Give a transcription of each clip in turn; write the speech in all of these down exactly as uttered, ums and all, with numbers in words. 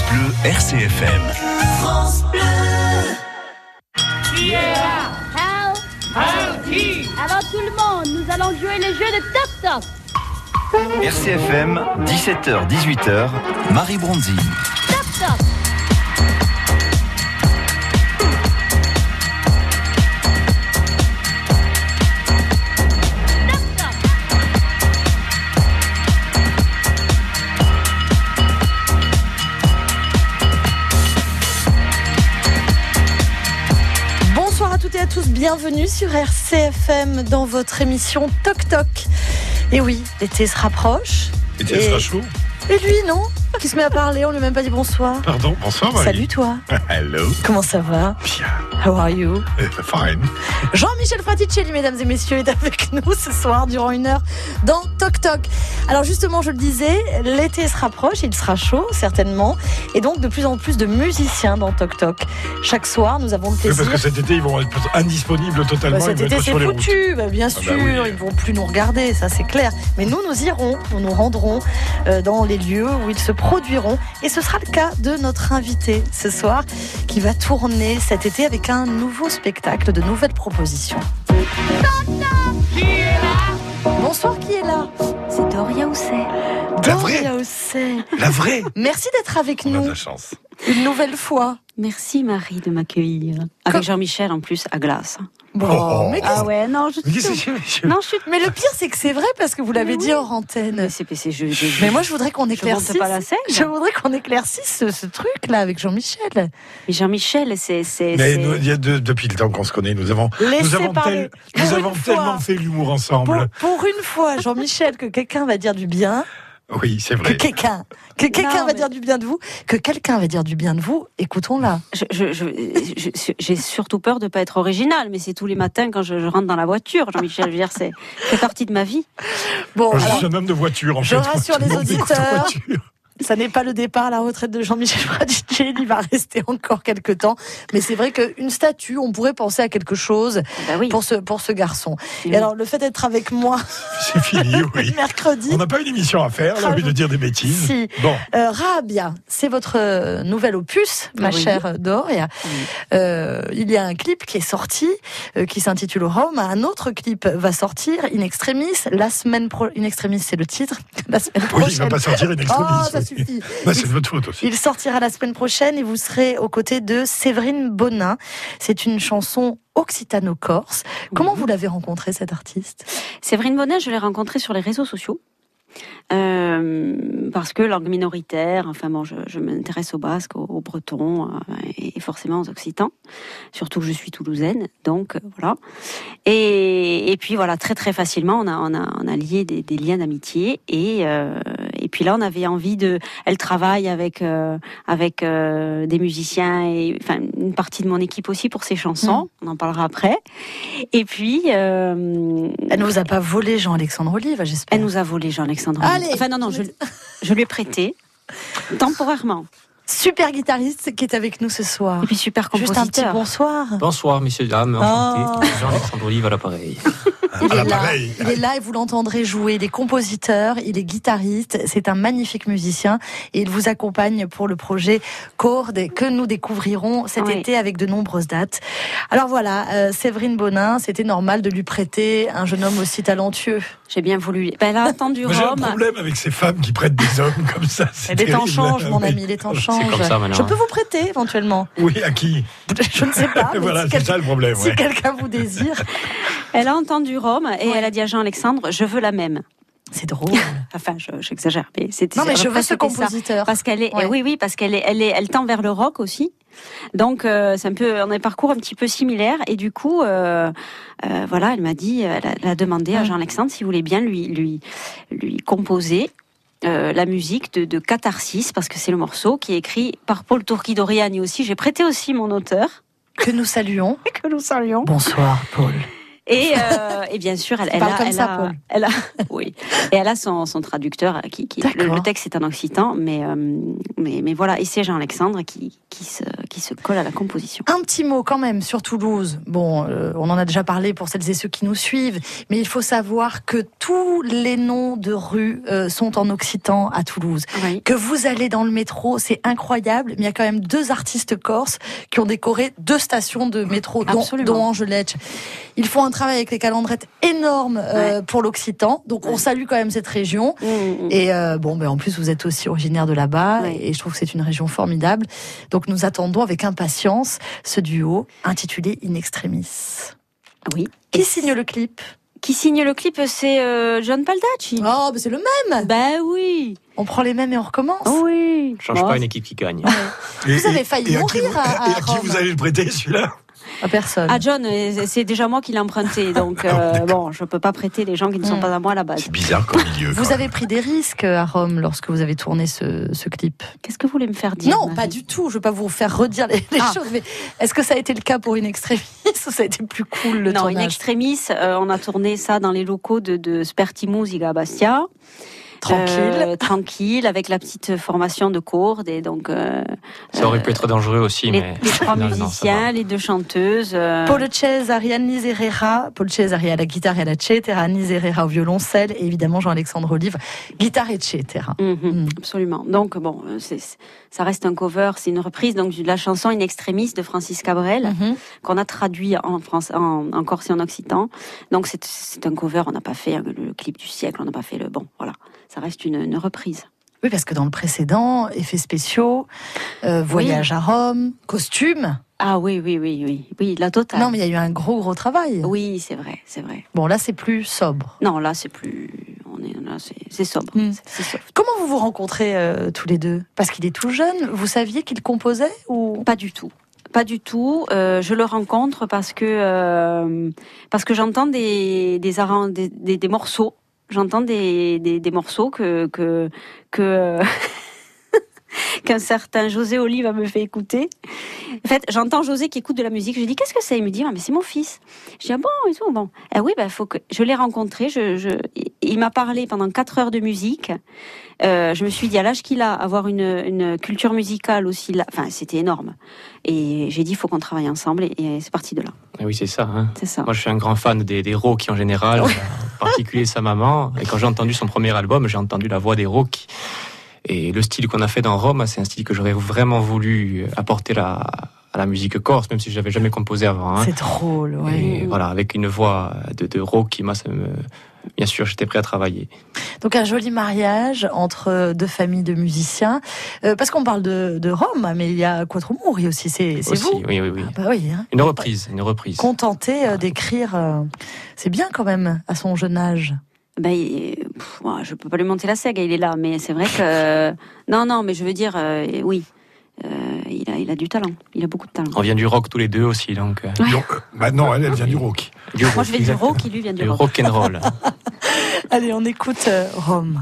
Bleu R C F M. France Bleu. Qui est là? How? How? Qui? Alors tout le monde, nous allons jouer le jeu de Toc Toc. R C F M, dix-sept heures dix-huit heures, Marie Bronzi. Toc Toc. Bonsoir à toutes et à tous, bienvenue sur R C F M dans votre émission Toc Toc. Et oui, l'été se rapproche. L'été sera chaud. Et lui, non? Qui se met à parler, on lui a même pas dit bonsoir. Pardon, bonsoir Marie. Salut toi. Hello. Comment ça va? Bien. How are you? Uh, fine. Jean-Michel Fraticelli, mesdames et messieurs, est avec nous ce soir durant une heure dans Toc Toc. Alors justement, je le disais, l'été se rapproche, il sera chaud certainement, et donc de plus en plus de musiciens dans Toc Toc. Chaque soir, nous avons le Oui, plaisir. parce que cet été, ils vont être indisponibles totalement. Bah, cet ils vont été être c'est sur les foutu, bah, bien Ah sûr, bah oui. ils ne vont plus nous regarder, ça c'est clair. Mais nous, nous irons, nous nous rendrons euh, dans les lieux où ils se produiront. Et ce sera le cas de notre invité ce soir, qui va tourner cet été avec un nouveau spectacle, de nouvelles propositions. Qui est là? Bonsoir, qui est là? C'est Doria Housset. La vraie. Doria Housset. La vraie. Merci d'être avec On a de nous la chance. une nouvelle fois. Merci Marie de m'accueillir. Avec Jean-Michel en plus à glace. Bon, Oh. mais, qu'est-ce- Ah ouais, non, je Mais qu'est-ce que c'est Non, je suis. mais le pire, c'est que c'est vrai parce que vous l'avez Mais dit oui. hors antenne. Mais c'est, c'est, je, je, Mais moi, je voudrais qu'on je éclaircisse. monte pas la scène. Je voudrais qu'on éclaircisse ce, ce truc-là avec Jean-Michel. Mais Jean-Michel, c'est. c'est, Mais c'est... nous, il y a de- depuis le temps qu'on se connaît, nous avons, Laissez nous avons, parler. tel- nous Pour avons une tellement fois. fait l'humour Pour, ensemble. pour une fois, Jean-Michel, que quelqu'un va dire du bien, Oui, c'est que vrai. quelqu'un, que quelqu'un Non, va mais- dire du bien de vous, que quelqu'un va dire du bien de vous, écoutons-la. Je, je, je, je- j'ai surtout peur de ne pas être original, mais c'est tous les matins quand je, je rentre dans la voiture, Jean-Michel. Je veux dire, c'est fait partie de ma vie. Bon, Moi, je alors, suis un homme de voiture, en je fait. rassure Tout le les monde écoute en auditeurs. voiture. ça n'est pas le départ à la retraite de Jean-Michel Fraticelli, il va rester encore quelques temps. Mais c'est vrai qu'une statue, on pourrait penser à quelque chose Bah oui. pour ce, pour ce garçon. Oui. Et alors, le fait d'être avec moi C'est fini, oui. mercredi, On n'a pas une émission à faire, là, au lieu de dire des bêtises. Si. Bon. Euh, Rabia, c'est votre euh, nouvel opus, ma Oui. chère Doria. Oui. Euh, il y a un clip qui est sorti, euh, qui s'intitule Rome. Un autre clip va sortir, In Extremis, la semaine pro... In Extremis, c'est le titre. La semaine Oui, il prochaine. ne va pas sortir une extremis. Oh, ça oui. suffit. Bah, c'est de votre faute aussi. Il sortira la semaine prochaine et vous serez aux côtés de Séverine Bonin. C'est une chanson occitano-corse. Comment Mhm. vous l'avez rencontrée, cette artiste? Séverine Bonin, je l'ai rencontrée sur les réseaux sociaux. Euh, parce que langue minoritaire, enfin bon, je, je m'intéresse au basque, au, au breton euh, et forcément aux occitans, surtout que je suis toulousaine, donc euh, voilà. Et, et puis voilà, très très facilement, on a on a on a lié des, des liens d'amitié et euh, et puis là, on avait envie de. Elle travaille avec euh, avec euh, des musiciens et enfin une partie de mon équipe aussi pour ses chansons. On en parlera après. Et puis. Euh, Elle ne vous a pas volé Jean-Alexandre Olive, j'espère. elle nous a volé Jean-Alexandre. Allez. Enfin non, non, je, je lui ai prêté temporairement. Super guitariste qui est avec nous ce soir. Et puis super Juste un petit compositeur. bonsoir. Bonsoir, messieurs, dames, enchanté. Oh. Jean-Alexandre Olive à l'appareil. Il À est, là, l'appareil. il est là et vous l'entendrez jouer. Il est compositeur, il est guitariste, c'est un magnifique musicien et il vous accompagne pour le projet Chord que nous découvrirons cet Oui. été avec de nombreuses dates. Alors voilà, euh, Séverine Bonin, c'était normal de lui prêter un jeune homme aussi talentueux. J'ai bien voulu. Ben, elle a attendu Moi, j'ai un Rome. problème avec ces femmes qui prêtent des hommes comme ça. c'est Les temps terrible. changent, mon Oui. ami, les temps changent. comme ça maintenant, Je hein. peux vous prêter éventuellement. Oui, à qui? Je ne sais pas. mais Voilà, si c'est quelqu'un- ça le problème. si ouais. quelqu'un vous désire, Elle a entendu Rome et Ouais. elle a dit à Jean-Alexandre, je veux la même. c'est drôle. Enfin, je- j'exagère, mais c'était. Non, mais à peu je près veux ce c'était ça. compositeur. Parce qu'elle est, Ouais. eh oui, oui, parce qu'elle est, elle est, elle tend vers le rock aussi. Donc, euh, c'est un peu, on a un parcours un petit peu similaire. Et du coup, euh, euh, voilà, elle m'a dit, elle a, elle a demandé à Ouais. Jean-Alexandre s'il voulait bien lui, lui, lui composer euh, la musique de, de Catharsis, parce que c'est le morceau qui est écrit par Paul Turchi-Doriani aussi. J'ai prêté aussi mon auteur, Que nous saluons. que nous saluons. Bonsoir, Paul. Et, euh, et bien sûr, elle, elle parles a, comme elle, ça, a, Paul. elle a, oui, et elle a son, son traducteur qui, qui le, D'accord. le texte est en occitan, mais, euh, mais, mais voilà, et c'est Jean-Alexandre qui, qui se, qui se colle à la composition. Un petit mot quand même sur Toulouse. Bon, euh, on en a déjà parlé pour celles et ceux qui nous suivent, mais il faut savoir que tous les noms de rues euh, sont en occitan à Toulouse. Oui. Que vous allez dans le métro, c'est incroyable, mais il y a quand même deux artistes corses qui ont décoré deux stations de métro, dont, dont Angeletch. Ils font un travail avec les calendrettes énorme euh, ouais. pour l'occitan, donc ouais. on salue quand même cette région. Mmh, mmh. Et euh, bon, ben en plus vous êtes aussi originaire de là-bas, ouais. et je trouve que c'est une région formidable. Donc nous attendons avec impatience ce duo intitulé In Extremis. Oui. Qui signe le clip ? Qui signe le clip, c'est euh, John Baldacci. Oh, mais c'est le même. Ben oui. On prend les mêmes et on recommence. Oui. Change bon. pas une équipe qui gagne. Et, vous avez failli et mourir à qui vous, à, à, et à qui vous allez le prêter celui-là ? À personne. À John, c'est déjà moi qui l'ai emprunté, donc euh, bon, je peux pas prêter les gens qui ne sont mmh. pas à moi à la base. C'est bizarre comme milieu. Vous avez pris des risques à Rome lorsque vous avez tourné ce, ce clip. Qu'est-ce que vous voulez me faire dire ? Non, Marie pas du tout. Je veux pas vous faire redire les, les ah. choses. Mais est-ce que ça a été le cas pour In Extremis ou ça a été plus cool le non, tournage ? Non, In Extremis, euh, on a tourné ça dans les locaux de, de Sperti Musica à Bastia. Tranquille, euh, tranquille, avec la petite formation de courdes et donc. Euh, ça aurait pu être dangereux aussi, les, mais les trois non, musiciens, non, les deux chanteuses. Euh... Paul Cesari, Anis Herrera, Paul Cesari à la guitare et à la cetera, Anis Herrera au violoncelle et évidemment Jean-Alexandre Olive, guitare et cetera. Mm-hmm, mm. Absolument. Donc bon, c'est, ça reste un cover, c'est une reprise donc de la chanson In Extremis de Francis Cabrel mm-hmm. qu'on a traduit en France, en, en corse et en occitan. Donc c'est, c'est un cover, on n'a pas fait le, le clip du siècle, on n'a pas fait le bon, voilà. Ça reste une, une reprise. Oui, parce que dans le précédent, effets spéciaux, euh, voyage oui. à Rome, costumes. Ah oui, oui, oui, oui, oui, la totale. Non, mais il y a eu un gros, gros travail. Oui, c'est vrai, c'est vrai. Bon, là, c'est plus sobre. Non, là, c'est plus, on est là, c'est, c'est sobre. Mm. C'est, c'est soft. Comment vous vous rencontrez euh, tous les deux ? Parce qu'il est tout jeune. Vous saviez qu'il composait ou pas du tout. Pas du tout. Euh, je le rencontre parce que euh, parce que j'entends des des, arrange, des, des, des morceaux. J'entends des, des, des morceaux que, que, que, qu'un certain José Olive me fait écouter. En fait, j'entends José qui écoute de la musique. Je dis, qu'est-ce que c'est ? Il me dit, ah, mais c'est mon fils. Je dis, ah bon, et tout, bon. Ah oui, bah, faut que, je l'ai rencontré, je, je, il m'a parlé pendant quatre heures de musique. Euh, je me suis dit, à l'âge qu'il a, avoir une, une culture musicale aussi, là, enfin, c'était énorme. Et j'ai dit, il faut qu'on travaille ensemble, et, et c'est parti de là. Et oui, c'est ça, hein. C'est ça. Moi, je suis un grand fan des, des Rocky en général, oui. En particulier sa maman. Et quand j'ai entendu son premier album, j'ai entendu la voix des Rocky. Et le style qu'on a fait dans Rome, c'est un style que j'aurais vraiment voulu apporter la, à la musique corse, même si je n'avais jamais composé avant. Hein. C'est drôle, oui. Et voilà, avec une voix de, de Rocky, moi, ça me... Bien sûr, j'étais prêt à travailler. Donc un joli mariage entre deux familles de musiciens. Euh, parce qu'on parle de, de Rome, mais il y a Quattromuri aussi, c'est, c'est aussi, vous oui, oui, oui. Ah bah oui hein. Une reprise, une reprise. Contenté euh, d'écrire, euh, c'est bien quand même, à son jeune âge. Ben, pff, moi, je peux pas lui monter la sègue, il est là, mais c'est vrai que... non, non, mais je veux dire, euh, oui, euh, il, a, il a du talent, il a beaucoup de talent. On vient du rock tous les deux aussi, donc... Euh... Ouais. donc euh, bah non, elle, elle vient du rock. Du moi, rock, je viens du rock, il lui vient du, du rock. rock and roll. Allez, on écoute euh, Rome.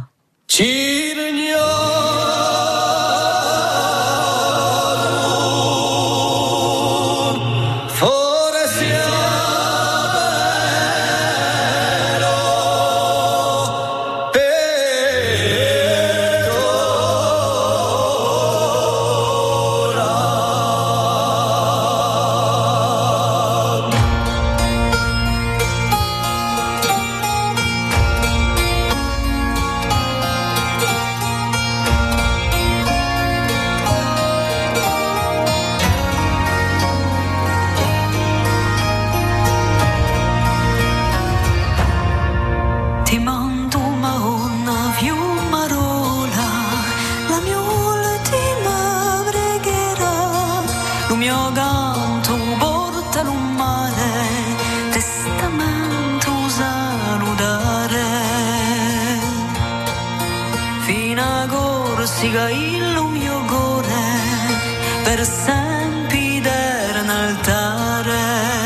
Siga il mio cuore per sempre in altare.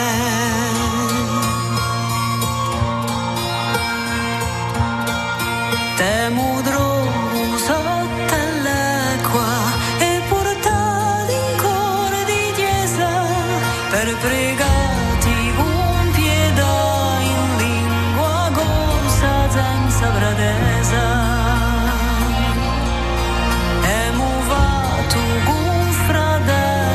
Te mudrò sotto l'acqua e portati in cuore di chiesa per pregati con pietà in lingua corsa senza pretesa. Fratello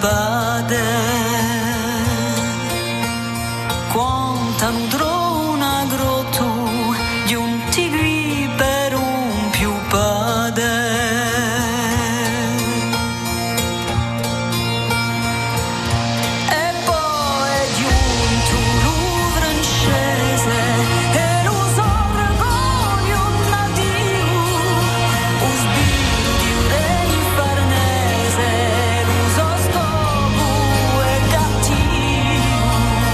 pade quanta nudrò una grotto di un tigui per un più pade e poi è giunto l'uvra in scese e lo sorgoglio nativo o sbirro di un re farnese l'uso scopo e cattivo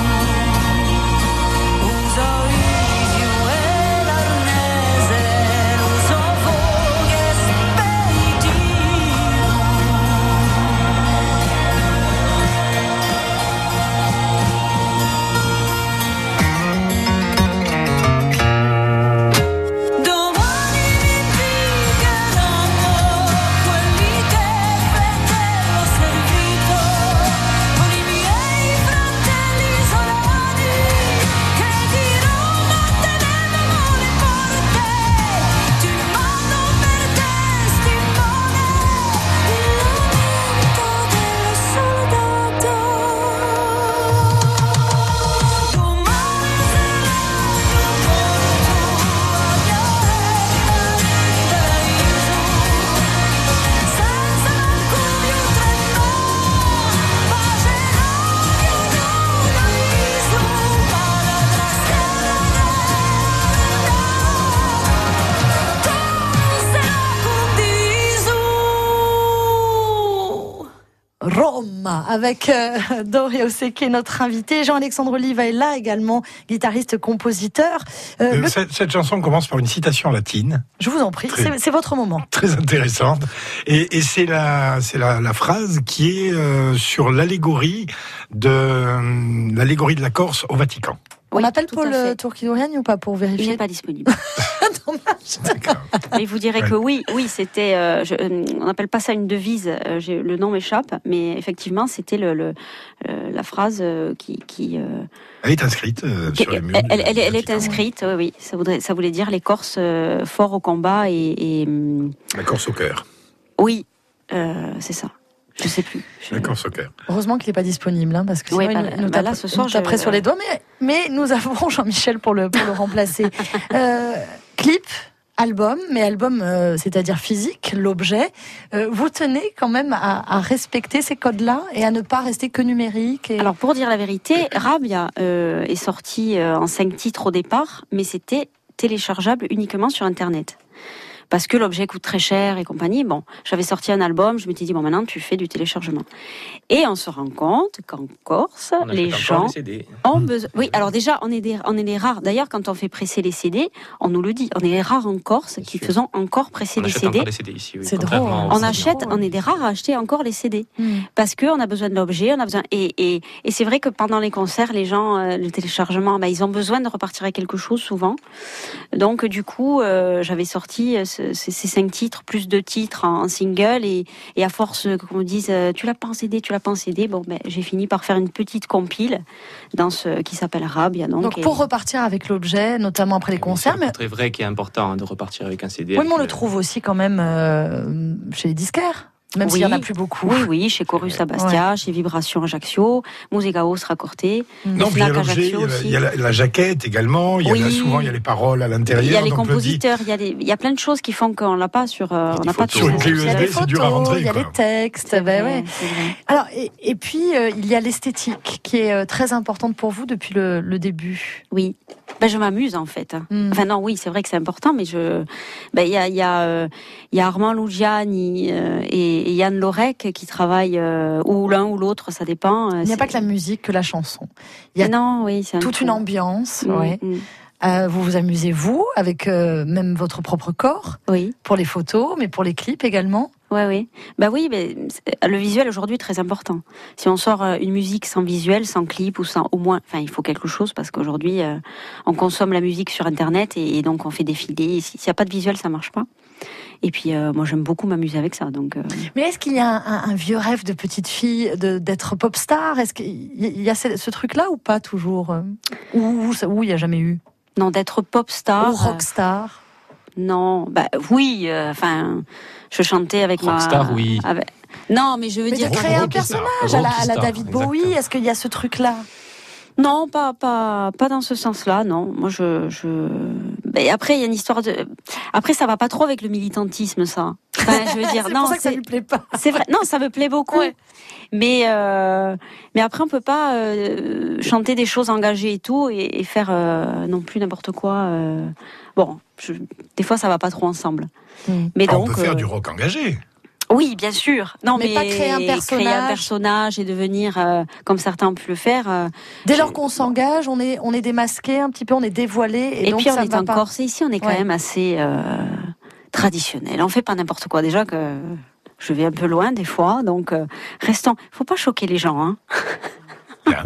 uso isio e l'arnese l'uso fuoco e speditivo domani mi pigheranno quelli che fratello servito con i miei fratelli isolati che diranno tenevamo le porte ti mando per testimone il lamento dello soldato domani saranno morto a mia senza alcun più treno passerò ognuno iso para la strada sarà condiso. Rome, avec euh, Doria Oseke, notre invité. Jean-Alexandre Oliva est là également, guitariste-compositeur. Euh, Euh, le- cette, cette chanson commence par une citation latine, Je vous en prie, Très- c'est c'est votre moment. très intéressante. Et, et c'est la, c'est la, la phrase qui est euh, sur l'allégorie de, euh, l'allégorie de la Corse au Vatican. On Oui, appelle tout Paul à fait. euh, Tourkidourian ou pas pour Il vérifier n'est pas disponible. Dommage. D'accord. Mais vous direz Ouais. que oui, oui, c'était. euh, je- euh, on n'appelle pas ça une devise. euh, j'ai- le nom m'échappe, mais effectivement, c'était le, le- euh, la phrase euh, qui. qui, euh, Elle est inscrite euh, qui- sur les murs. elle, du- elle, elle du est- elle est Vatican. inscrite. Oui, oui. Ça voudrait, ça voulait dire les Corses euh, forts au combat et, et, hum, La Corse au cœur. oui, euh, c'est ça. Je sais plus. Je- La Corse au cœur. Heureusement qu'il n'est pas disponible, hein, parce que sinon Oui, il bah, nous, nous bah tape- là, ce soir, nous taperait je- sur les doigts. Mais, mais nous avons Jean-Michel pour le, pour le remplacer. Euh, clip, album, mais album, euh, c'est-à-dire physique, l'objet. Euh, vous tenez quand même à, à respecter ces codes-là et à ne pas rester que numérique. Et... Alors pour dire la vérité, Rabia euh, est sorti euh, en cinq titres au départ, mais c'était téléchargeable uniquement sur Internet. Parce que l'objet coûte très cher et compagnie. Bon, j'avais sorti un album, je m'étais dit, bon, maintenant tu fais du téléchargement. Et on se rend compte qu'en Corse, On les achète encore gens des C D. ont besoin. Oui, alors déjà, on est, des, on est les rares. D'ailleurs, quand on fait presser les C D, on nous le dit, on est les rares en Corse Bien qui sûr. faisons encore presser On les achète C D. encore des C D ici. Oui, C'est contrairement drôle. aux On c'est achète, drôle. on est des rares à acheter encore les C D. Hmm. Parce qu'on a besoin de l'objet, on a besoin. Et, et, et c'est vrai que pendant les concerts, les gens, euh, le téléchargement, bah, ils ont besoin de repartir avec quelque chose souvent. Donc, du coup, euh, j'avais sorti euh, ce- ces, ces cinq titres, plus deux titres en, en single. Et, et à force euh, qu'on me dise, euh, tu l'as pas en C D, tu l'as pas en C D, bon, ben, j'ai fini par faire une petite compile dans ce qui s'appelle Rabia. Donc, Donc et- pour repartir avec l'objet, notamment après les concerts, mais C'est très vrai qu'il est important de repartir avec un C D. oui, mais on avec, le euh, trouve aussi quand même euh, chez les disquaires, même Oui. s'il n'y en a plus beaucoup. Oui, oui, chez Chorus à Bastia, chez Vibration Ajaccio, Musica House Raccorté. Non, puis il y a Fnac l'objet, il y a, Ajaccio il y a la, la jaquette également, il y a Oui. là, souvent il y a les paroles à l'intérieur. Il y a les donc le dit- compositeurs, il y a, des, il y a plein de choses qui font qu'on l'a pas sur. euh, Il y a on des n'a pas photos. tout. Sur une clé Il y a U S B, les c'est photos, dur à rentrer, il y a quoi. les textes. C'est ben vrai, ouais. c'est vrai. Alors, et, et puis, euh, il y a l'esthétique qui est euh, très importante pour vous depuis le, le début. Oui. Ben, je m'amuse en fait. Mm. Enfin non, oui, c'est vrai que c'est important, mais je. Ben il y a il y a euh, il y a Armand Lugiani euh, et, et Yann Lorec qui travaillent euh, ou l'un ou l'autre, ça dépend. euh, Il n'y a c'est- pas que la musique, que la chanson. Il y a Non, oui, c'est un toute tout. une ambiance. Mm, Ouais. mm. Euh, vous vous amusez, vous, avec euh, même votre propre corps, Oui. pour les photos, mais pour les clips également. Ouais, oui. Bah oui, mais c'est- le visuel aujourd'hui est très important. Si on sort euh, une musique sans visuel, sans clip ou sans, au moins, enfin, il faut quelque chose parce qu'aujourd'hui, euh, on consomme la musique sur Internet et, et donc on fait défiler. Et S'il n'y a pas de visuel, ça marche pas. Et puis, euh, moi, j'aime beaucoup m'amuser avec ça. Donc, euh, Mais est-ce qu'il y a un, un- un vieux rêve de petite fille de- d'être pop star? Est-ce qu'il y a ce, ce truc-là ou pas toujours? euh, Ou ou ça- ou il n'y a jamais eu? non, d'être pop star. Ou rockstar? Non, bah oui, euh, enfin, je chantais avec ma. Rockstar, oui. avec- Non, mais je veux Mais dire de créer un Rockstar. personnage à la, à la Rockstar, David Bowie, exactement. est-ce qu'il y a ce truc-là? non, pas pas pas dans ce sens-là, non. Moi, je je. Mais après, il y a une histoire de. Après, ça va pas trop avec le militantisme, ça. Enfin, je veux dire, C'est non, pour ça que ça c'est lui plaît pas. c'est vrai. Non, ça me plaît beaucoup. Ouais. Mais euh, mais après, on peut pas euh, chanter des choses engagées et tout et, et faire euh, non plus n'importe quoi. euh. Bon, je, des fois, ça va pas trop ensemble. Mm. Mais Enfin, donc. on peut faire euh, du rock engagé. Oui, bien sûr. Non, Mais mais, pas créer un personnage. créer un personnage et devenir euh, comme certains ont pu le faire. euh, Dès je- lors qu'on s'engage, on est, on est démasqué un petit peu, on est dévoilé. Et, Et, donc puis on ça est va en pas. Corse et ici on est quand Ouais. même assez euh, traditionnel. On fait pas n'importe quoi. Déjà que je vais un peu loin des fois, donc euh, restons. Faut pas choquer les gens, hein. Bien.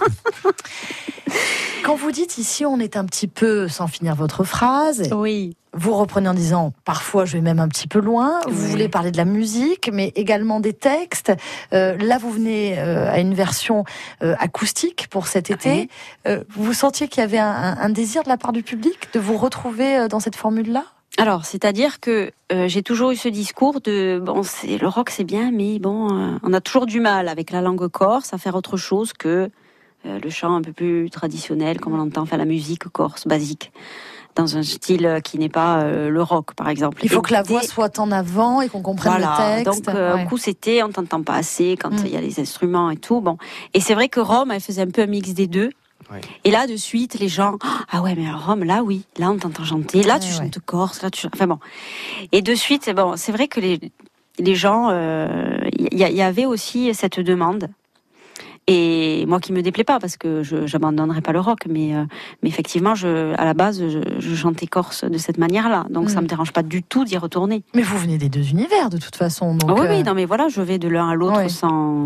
Quand vous dites ici, on est un petit peu, sans finir votre phrase, Oui. vous reprenez en disant, parfois je vais même un petit peu loin, vous Oui. voulez parler de la musique, mais également des textes. Euh, là, vous venez euh, à une version euh, acoustique pour cet été. Oui. Euh, vous sentiez qu'il y avait un, un- un désir de la part du public de vous retrouver euh, dans cette formule-là? Alors, c'est-à-dire que euh, j'ai toujours eu ce discours de bon, c'est le rock, c'est bien, mais bon, euh, on a toujours du mal avec la langue corse à faire autre chose que euh, le chant un peu plus traditionnel, comme on l'entend, enfin la musique corse basique, dans un style qui n'est pas euh, le rock, par exemple. Il faut Et que la dès- voix soit en avant et qu'on comprenne Voilà, le texte. donc euh, Ouais. un coup c'était on t'entend pas assez quand il Mm. y a les instruments et tout. Bon, et c'est vrai que Rome, elle faisait un peu un mix des deux. Ouais. Et là, de suite, les gens, ah ouais, mais alors Rome, là, oui, là, on t'entend chanter, là, Ouais, tu ouais. chantes corse, là, tu, enfin bon. Et de suite, bon, c'est vrai que les les gens, il y, y avait aussi cette demande. Et moi qui me déplaît pas parce que je j'abandonnerai pas le rock, mais euh, mais effectivement, je à la base, je, je chantais corse de cette manière-là, donc Mm. ça me dérange pas du tout d'y retourner. Mais vous venez des deux univers de toute façon. Donc, Ah oui, euh, oui, non, mais voilà, je vais de l'un à l'autre Ouais. sans,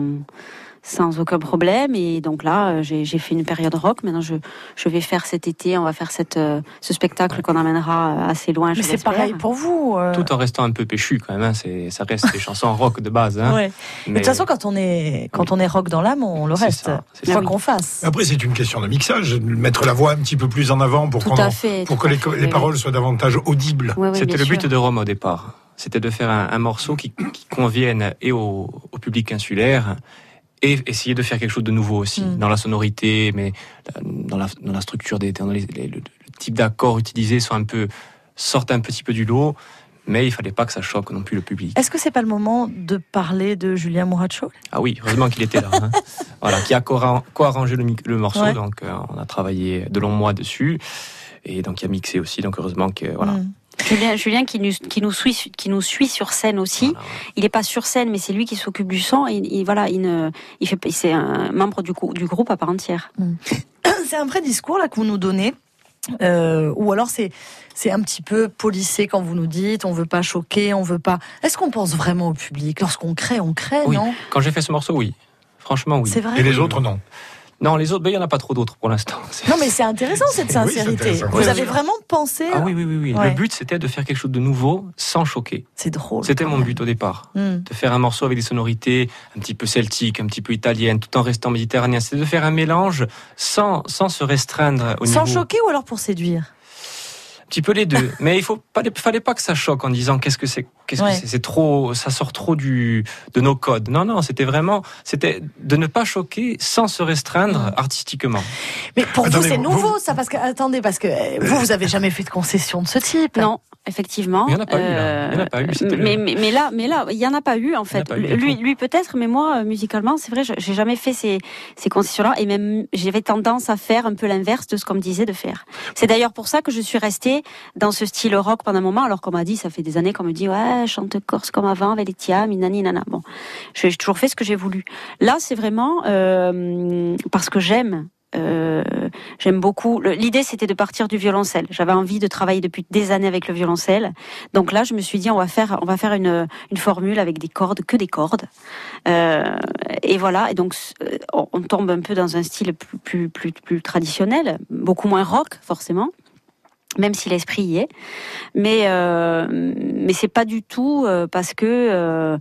sans aucun problème. Et donc là, euh, j'ai, j'ai fait une période rock. Maintenant, je, je vais faire cet été, on va faire cette, euh, ce spectacle qu'on amènera euh, assez loin. je mais c'est l'espère. pareil pour vous. euh. Tout en restant un peu péchu quand même, hein. C'est, ça reste des chansons rock de base. Hein. Ouais. Mais de toute façon, quand on est quand on est rock dans l'âme, on le C'est reste. ça, c'est Quoi ça. qu'on fasse. Après, c'est une question de mixage, mettre la voix un petit peu plus en avant pour, Tout qu'on à en- fait. pour tout que à les, fait, les oui, paroles soient davantage audibles. oui. Oui, oui, C'était bien le but sûr. de Rome au départ. C'était de faire un, un morceau qui, qui convienne et au, au public insulaire et essayer de faire quelque chose de nouveau aussi, Mm. dans la sonorité, mais dans la, dans la structure, des, dans les, les- le, le type d'accords utilisés sont un peu, sortent un petit peu du lot, mais il fallait pas que ça choque non plus le public. Est-ce que c'est pas le moment de parler de Julien Mouracho? Ah oui, heureusement qu'il était là. Hein. Voilà, qui a co- co-arrangé le, mi- le morceau, Ouais. donc euh, on a travaillé de longs mois dessus, et donc il a mixé aussi, donc heureusement que voilà. Mm. Julien, Julien qui nous, qui nous suit, qui nous suit sur scène aussi. Voilà, ouais. Il n'est pas sur scène, mais c'est lui qui s'occupe du son. Et, et voilà, il, ne, il fait, c'est un membre du, cou- du groupe à part entière. C'est un vrai discours là que vous nous donnez. Euh, ou alors c'est c'est un petit peu policé quand vous nous dites on veut pas choquer, on veut pas. Est-ce qu'on pense vraiment au public lorsqu'on crée, on crée, Oui. non? Quand j'ai fait ce morceau, oui. Franchement, oui. C'est vrai. Et les autres, non. Non, les autres, ben, il n'y en a pas trop d'autres pour l'instant. C'est- Non mais c'est intéressant cette Oui, c'est sincérité. intéressant. Vous Oui, avez oui. vraiment pensé. Ah oui, oui, oui. oui. Ouais. Le but, c'était de faire quelque chose de nouveau sans choquer. C'est drôle. C'était quand mon même. but au départ. Mm. De faire un morceau avec des sonorités un petit peu celtiques, un petit peu italiennes, tout en restant méditerranéen. C'est de faire un mélange sans, sans se restreindre au Sans niveau... choquer ou alors pour séduire? Un petit peu les deux. Mais il faut pas, fallait pas que ça choque en disant qu'est-ce que c'est, qu'est-ce Ouais. que c'est, c'est trop, ça sort trop du, de nos codes. Non, non, c'était vraiment, c'était de ne pas choquer sans se restreindre Mm. artistiquement. Mais pour Attendez, vous c'est vous- nouveau ça parce que attendez parce que euh, vous vous avez jamais fait de concession de ce type. Non, effectivement. Il y en a pas eu, là. Il y en a pas eu, c'était le- mais, mais, mais là, mais là, il y en a pas eu en Il y en a fait. pas eu du Lui, tout. lui peut-être, mais moi, euh, musicalement, c'est vrai, je- j'ai jamais fait ces, ces concessions-là, et même j'avais tendance à faire un peu l'inverse de ce qu'on me disait de faire. C'est d'ailleurs pour ça que je suis restée dans ce style rock pendant un moment, alors qu'on m'a dit, ça fait des années qu'on me dit, ouais, chante corse comme avant, avec les tiams, nani nana. Bon, j'ai j'ai toujours fait ce que j'ai voulu. Là, c'est vraiment euh, parce que j'aime. Euh, j'aime beaucoup. Le- L'idée, c'était de partir du violoncelle. J'avais envie de travailler depuis des années avec le violoncelle. Donc là, je me suis dit, on va faire, on va faire une, une formule avec des cordes, que des cordes. Euh, et voilà. Et donc, euh, on, on tombe un peu dans un style plus, plus, plus, plus traditionnel, beaucoup moins rock, forcément. Même si l'esprit y est, mais euh, mais c'est pas du tout euh, parce que euh,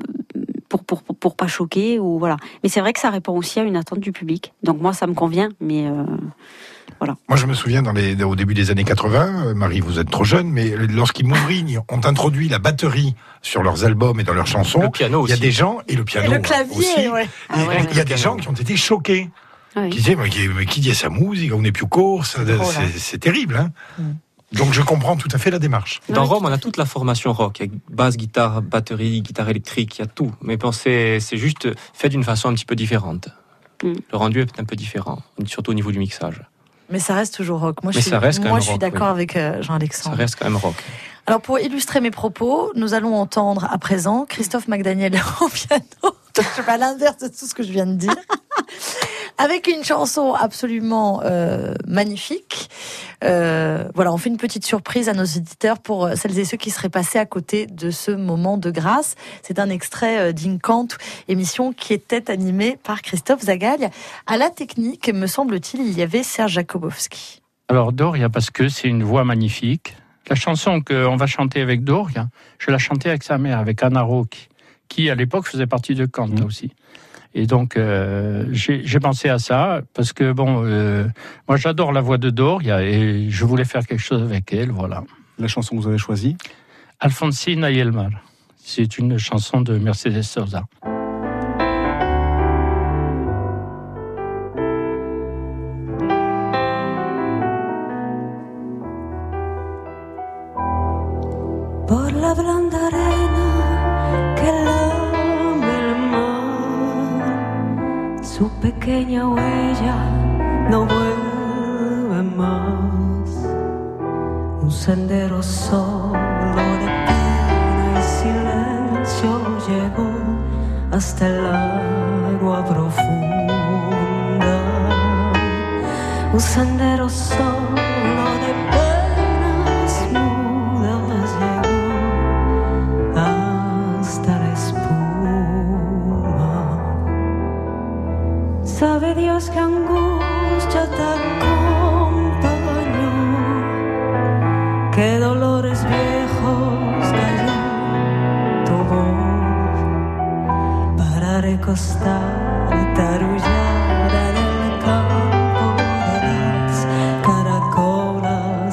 pour, pour pour pour pas choquer ou voilà. Mais c'est vrai que ça répond aussi à une attente du public. Donc moi ça me convient, mais euh, Voilà. Moi, je me souviens dans les, au début des années quatre-vingts, euh, Marie, vous êtes trop jeune, mais lorsqu'ils Montbrigne ont introduit la batterie sur leurs albums et dans leurs chansons, Le piano il y a aussi. des gens, et le piano Et le clavier, aussi, ouais. et Ah ouais. il y a des gens qui ont été choqués. Ah oui. Qui disaient, mais qui, mais qui dit sa musique, on n'est plus court, ça- drôle, c'est hein. c'est terrible. Hein Mm. Donc je comprends tout à fait la démarche. Dans Ouais, Rome, tout on à a fait. toute la formation rock. Il y a basse, guitare, batterie, guitare électrique, il y a tout. Mais bon, c'est c'est juste fait d'une façon un petit peu différente. Mm. Le rendu est un peu différent, surtout au niveau du mixage. Mais ça reste toujours rock. Moi, je Mais suis, ça reste quand moi, même je suis rock, d'accord oui. avec euh, Ça Jean-Alexandre. reste quand même rock. Alors, pour illustrer mes propos, nous allons entendre à présent Christophe McDaniel au piano. Je suis à l'inverse de tout ce que je viens de dire. Avec une chanson absolument euh, magnifique. Euh, voilà, on fait une petite surprise à nos éditeurs pour euh, celles et ceux qui seraient passés à côté de ce moment de grâce. C'est un extrait euh, d'Incant, émission qui était animée par Christophe Zagalia. À la technique, me semble-t-il, il y avait Serge Jakubowski. Alors Doria, parce que c'est une voix magnifique. La chanson qu'on va chanter avec Doria, je la chantais avec sa mère, avec Anna Rock, qui à l'époque faisait partie de Kant Mmh. aussi. Et donc euh, j'ai j'ai pensé à ça parce que bon, euh, moi j'adore la voix de Doria et je voulais faire quelque chose avec elle, voilà. La chanson que vous avez choisie? Alfonsina y el mar. C'est une chanson de Mercedes Sosa. Por la blanda arena que lame el mar, su pequeña huella no vuelve más. Un sendero solo de pena y silencio llegó hasta el agua profunda. Un sendero solo de penas mudas llegó hasta la espuma. Sabe Dios que angustia te acompañó, qué dolores viejos cayó tu voz para recostarte arrullada en el campo de las caracolas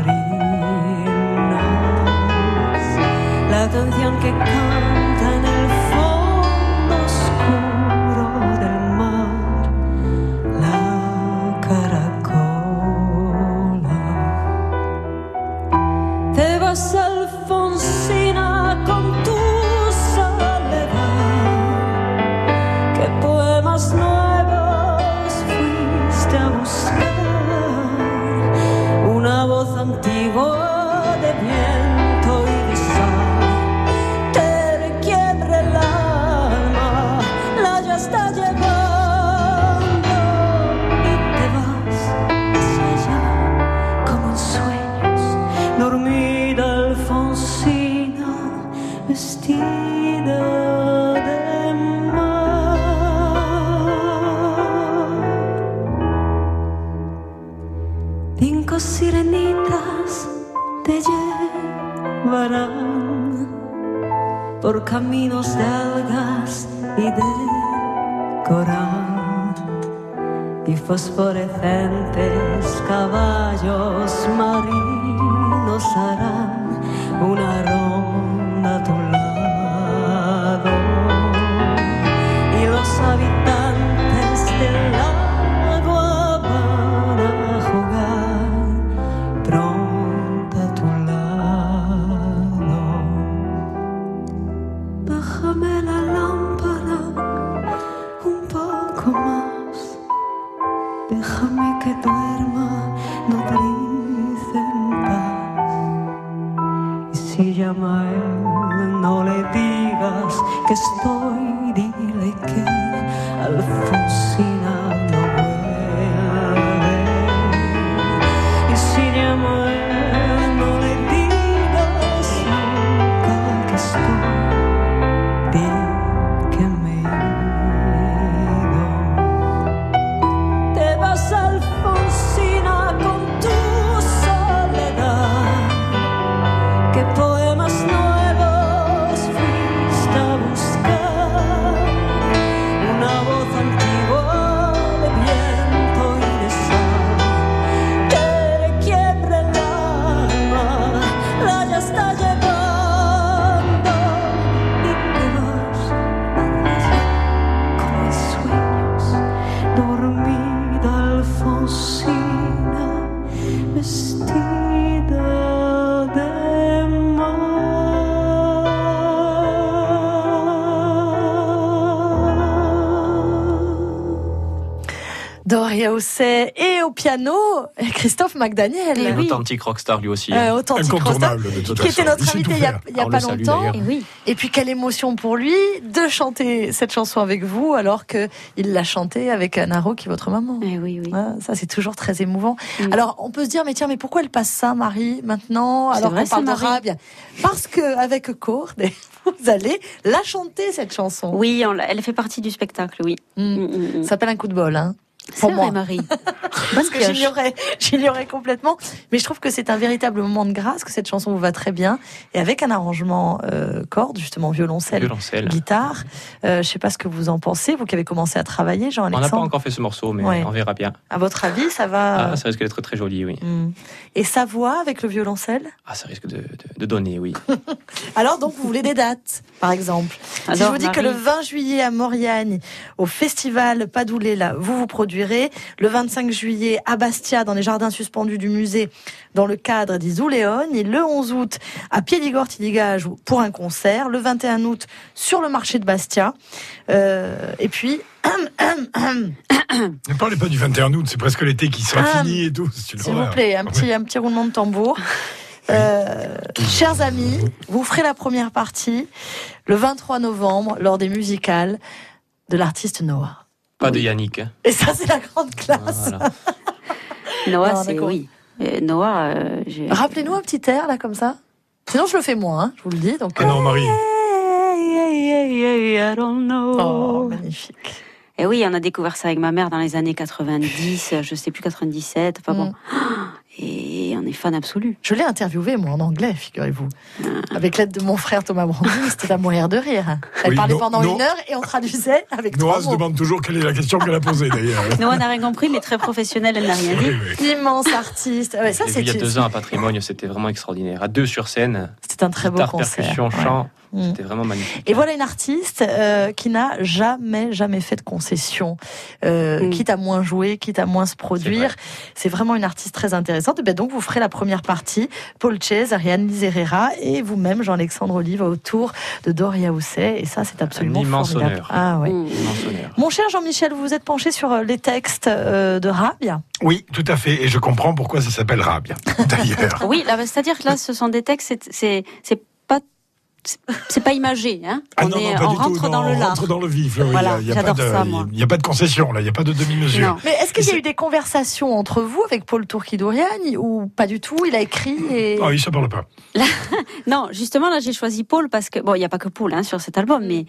marinas. La canción que canta en el fondo oscuro del mar, la caracola. Te vas, Alfonsina, con tu soledad. ¿Qué poemas nuevos fuiste a buscar? Una voz antigua de viento y de sal te requiebra el alma, la ya está llevando y te vas hacia allá como en sueños, dormida Alfonsina, vestida de mar. Cinco sirenitas te llevarán por caminos de algas y de coral, y fosforescentes caballos marinos harán una ronda a tu lado, y los habitantes del agua van a jugar pronto a tu lado. Bájame la lámpara un poco más, déjame que duerma nodriza en paz. Y si llama a él, no le digas que estoy, dile que Alfonsina no vuelve. Y si llama a él, no le digas nunca que estoy, di que me he ido. Te vas, Alfonsina, con tu soledad. ¿Qué poemas nuevos fuiste a buscar? Doria Hosset et au piano, Christophe McDaniel. Un authentique rockstar lui aussi. Euh, authentique Incontournable, rockstar, de toute qui était façon. notre Il sait invité tout il y a, faire. il y a Alors, pas le salue, longtemps. d'ailleurs. Et oui. Et puis quelle émotion pour lui de chanter cette chanson avec vous alors que il l'a chantée avec Naro qui est votre maman. Eh oui, oui. Ouais, ça c'est toujours très émouvant. Mm. Alors on peut se dire mais tiens mais pourquoi elle passe ça Marie maintenant alors vrai, qu'on parle ça, de Marie. Rabia? Parce que avec Courde vous allez la chanter cette chanson. Oui, on l'a- elle fait partie du spectacle, oui. Mm. Mm, mm, mm. Ça s'appelle un coup de bol hein. C'est Pour vrai, moi. Marie. Parce que pioche. j'ignorais, j'ignorais complètement. Mais je trouve que c'est un véritable moment de grâce, que cette chanson vous va très bien. Et avec un arrangement euh, cordes, justement violoncelle, Violoncelle. guitare. Euh, je sais pas ce que vous en pensez, vous qui avez commencé à travailler, On n'a pas Jean-Alexandre. encore fait ce morceau, mais Ouais. on verra bien. À votre avis, ça va... Ah, ça risque d'être très joli, oui. Hmm. Et sa voix avec le violoncelle? Ah, ça risque de, de, de donner, oui. Alors donc, vous voulez des dates, par exemple. Si je Alors, vous dis que Marie. le vingt juillet à Mauriagne, au festival Padoulé, là, vous vous produirez. Le vingt-cinq juillet à Bastia, dans les jardins suspendus du musée, dans le cadre des Zouléones. Et le onze août à Piéligor-Tiligage pour un concert. Le vingt et un août sur le marché de Bastia. Euh, et puis... Ne parlez pas du vingt et un août, c'est presque l'été qui sera Ah, fini et tout. C'est une S'il vous horreur. plaît, un petit, un petit roulement de tambour. Euh, chers amis, vous ferez la première partie le vingt-trois novembre lors des musicales de l'artiste Noah. Pas de Yannick. Hein. Et ça, c'est la grande classe. Voilà. Noah, Non, c'est d'accord. oui. Euh, Noah, euh, j'ai... Rappelez-nous un petit air, là, comme ça. Sinon, je le fais moi, hein, je vous le dis. Donc, Ah non, Marie. I don't know. oh, magnifique. Et oui, on a découvert ça avec ma mère dans les années quatre-vingt-dix, je sais plus, quatre-vingt-dix-sept, enfin bon. Et on est fan absolu. Je l'ai interviewé, moi, en anglais, figurez-vous. Avec l'aide de mon frère Thomas Brandon, c'était à mourir de rire. Elle Oui, parlait no- pendant no- une heure et on traduisait avec Noah trois se mots. demande toujours quelle est la question qu'elle a posée, d'ailleurs. Noah n'a rien compris, il est très professionnel, elle n'a rien dit. Oui, oui. Immense artiste. Ouais, ça, Je l'ai vu il y a c'est deux ans à Patrimoine, c'était vraiment extraordinaire. À deux sur scène, c'est un très beau guitare, concert. percussion, Ouais. chant, Mm. c'était vraiment magnifique. Et voilà une artiste euh, qui n'a jamais, jamais fait de concession, euh, Mm. quitte à moins jouer, quitte à moins se produire. C'est vraiment une artiste très intéressante. Et bien donc vous ferez la première partie, Paul Chase, Ariane Lizerera et vous-même, Jean-Alexandre Olive, autour de Doria Hosset. Et ça, c'est absolument Un immense formidable. honneur. Ah ouais. Mm. Immense honneur. Mon cher Jean-Michel, vous vous êtes penché sur euh, les textes euh, de Rabia. Oui, tout à fait. Et je comprends pourquoi ça s'appelle Rabia, d'ailleurs. Oui, là, c'est-à-dire que là, ce sont des textes, c'est, c'est, c'est pas, c'est- c'est pas imagé, hein. Ah on non, est, non, pas on du rentre tout. dans Non, le on lard. rentre dans le vif. là, oui. Voilà, il n'y a, pas j'adore de- ça, moi. il y a pas de concession, là. Il n'y a pas de demi-mesure. Non. Mais est-ce qu'il y a C'est- eu des conversations entre vous avec Paul Tourki-Dourian ou pas du tout? Il a écrit et... Ah, il ne se parle pas. Non, justement, là, j'ai choisi Paul parce que, bon, il n'y a pas que Paul hein, sur cet album, mais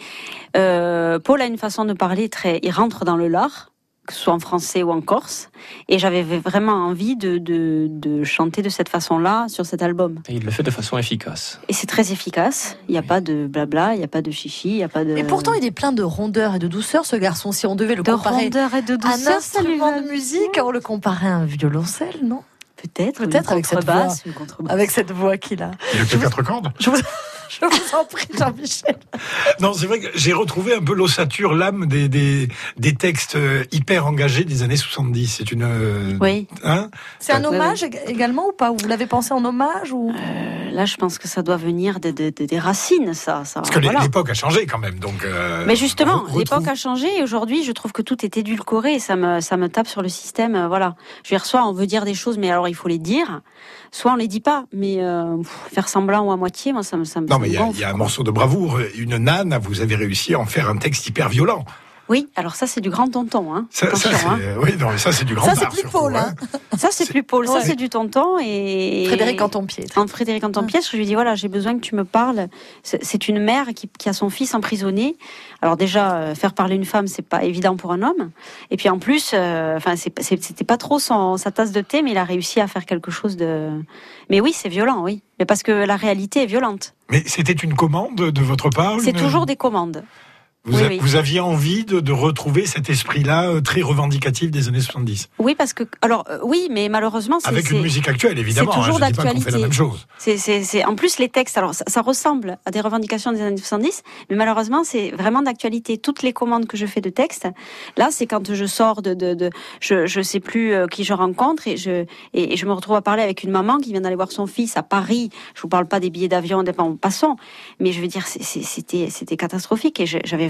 euh, Paul a une façon de parler très. Il rentre dans le lard, que ce soit en français ou en corse, et j'avais vraiment envie de, de, de chanter de cette façon-là sur cet album. Et il le fait de façon efficace. Et c'est très efficace, il n'y a pas de blabla, il n'y a pas de chichi, il n'y a pas de. Et pourtant, il est plein de rondeur et de douceur, ce garçon. Si on devait le de comparer rondeur et de à un douceur, ça lui instrument va de musique, on le comparait à un violoncelle, non? Peut-être, Peut-être une avec cette contrebasse, une contrebasse. Avec cette voix qu'il a. Il a que quatre cordes. Je vous, je vous en prie, Jean-Michel. Non, c'est vrai que j'ai retrouvé un peu l'ossature, l'âme des, des, des textes euh, hyper engagés des années soixante-dix. C'est une. euh, Oui. Hein C'est un Oui, hommage ég- également ou pas? Vous l'avez pensé en hommage ou... Euh, là, je pense que ça doit venir de, de- de- des racines, ça. ça Parce que l'é- voilà. l'époque a changé quand même. Donc, euh, Mais justement, re- retrouve- l'époque a changé et aujourd'hui, je trouve que tout est édulcoré et ça me, ça me tape sur le système. euh, Voilà. Je veux dire, soit on veut dire des choses, mais alors il faut les dire, soit on les dit pas. Mais euh, pff, faire semblant ou à moitié, moi, ça me, ça me, Non, ça mais me il y, a- gonfle, il y a un quoi. morceau de bravoure. Une nana, vous avez réussi à en faire un texte hyper violent. Oui, alors ça, c'est du grand tonton. Hein. Ça, ça, Attention, hein. c'est, oui, non, mais ça, c'est du grand Ça, c'est art, plus surtout, Paul, hein. Ça, c'est c'est- plus Paul. Ça, Ouais. c'est du tonton. Et Frédéric Cantompied. Entre Frédéric Cantompied, je lui dis voilà, j'ai besoin que tu me parles. C'est c'est une mère qui, qui a son fils emprisonné. Alors déjà, euh, faire parler une femme, c'est pas évident pour un homme. Et puis en plus, euh, enfin, c'est- c'est- c'était pas trop son, sa tasse de thé, mais il a réussi à faire quelque chose de. Mais oui, c'est violent, oui. Mais parce que la réalité est violente. Mais c'était une commande de votre part C'est une- toujours des commandes. Vous, Oui, a- oui. vous aviez envie de, de retrouver cet esprit-là euh, très revendicatif des années soixante-dix. Oui, parce que alors euh, oui, mais malheureusement, c'est Avec une c'est- musique actuelle, évidemment. c'est toujours hein, je dis pas qu'on fait la d'actualité. même chose. C'est, c'est, c'est, en plus, les textes, alors ça, ça ressemble à des revendications des années soixante-dix, mais malheureusement, c'est vraiment d'actualité. Toutes les commandes que je fais de textes, là, c'est quand je sors de, de, de je, je sais plus euh, qui je rencontre et je, et, et je me retrouve à parler avec une maman qui vient d'aller voir son fils à Paris. Je vous parle pas des billets d'avion, des, bon, passons, mais je veux dire, c'est, c'est, c'était, c'était catastrophique et je- j'avais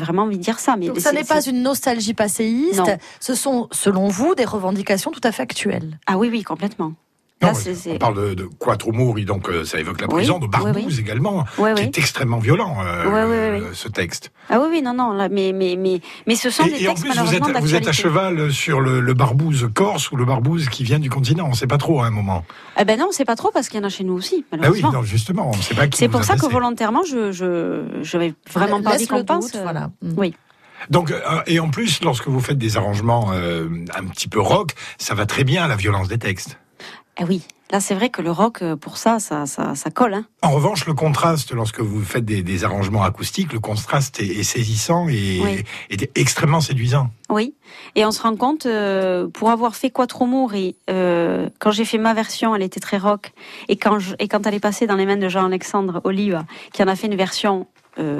vraiment envie de dire ça. Mais Donc ça c'est- n'est pas c'est- une nostalgie passéiste, Non. ce sont, selon vous, des revendications tout à fait actuelles. Ah oui, oui, complètement. Non, Là, mais c'est- c'est- on parle de, de Quattro Muri, donc euh, ça évoque la Oui, prison, de Barbouze oui, oui. également, Ouais, qui oui. est extrêmement violent, euh, Ouais, ouais, ouais, euh, ce texte. Ah oui, oui, non, non, là, mais, mais, mais, mais ce sont des Et, et en textes plus, vous êtes, malheureusement vous êtes à d'actualité. cheval sur le, le Barbouze corse ou le Barbouze qui vient du continent, on ne sait pas trop à un moment. Eh ben non, c'est pas trop parce qu'il y en a chez nous aussi, Ah oui, malheureusement. non, justement, on ne sait pas qui C'est vous pour a ça que placé. volontairement, je, je, je vais vraiment pas Laisse dire qu'on le pense. doute, euh, voilà. Mm. Oui. Donc, euh, et en plus, lorsque vous faites des arrangements euh, un petit peu rock, ça va très bien à la violence des textes. Eh oui, là c'est vrai que le rock, euh, pour ça, ça, ça, ça colle. Hein. En revanche, le contraste, lorsque vous faites des, des arrangements acoustiques, le contraste est, est saisissant et Oui. est extrêmement séduisant. Oui, et on se rend compte, euh, pour avoir fait Quattro Muri, euh, quand j'ai fait ma version, elle était très rock, et quand, je, et quand elle est passée dans les mains de Jean-Alexandre Olive, qui en a fait une version euh,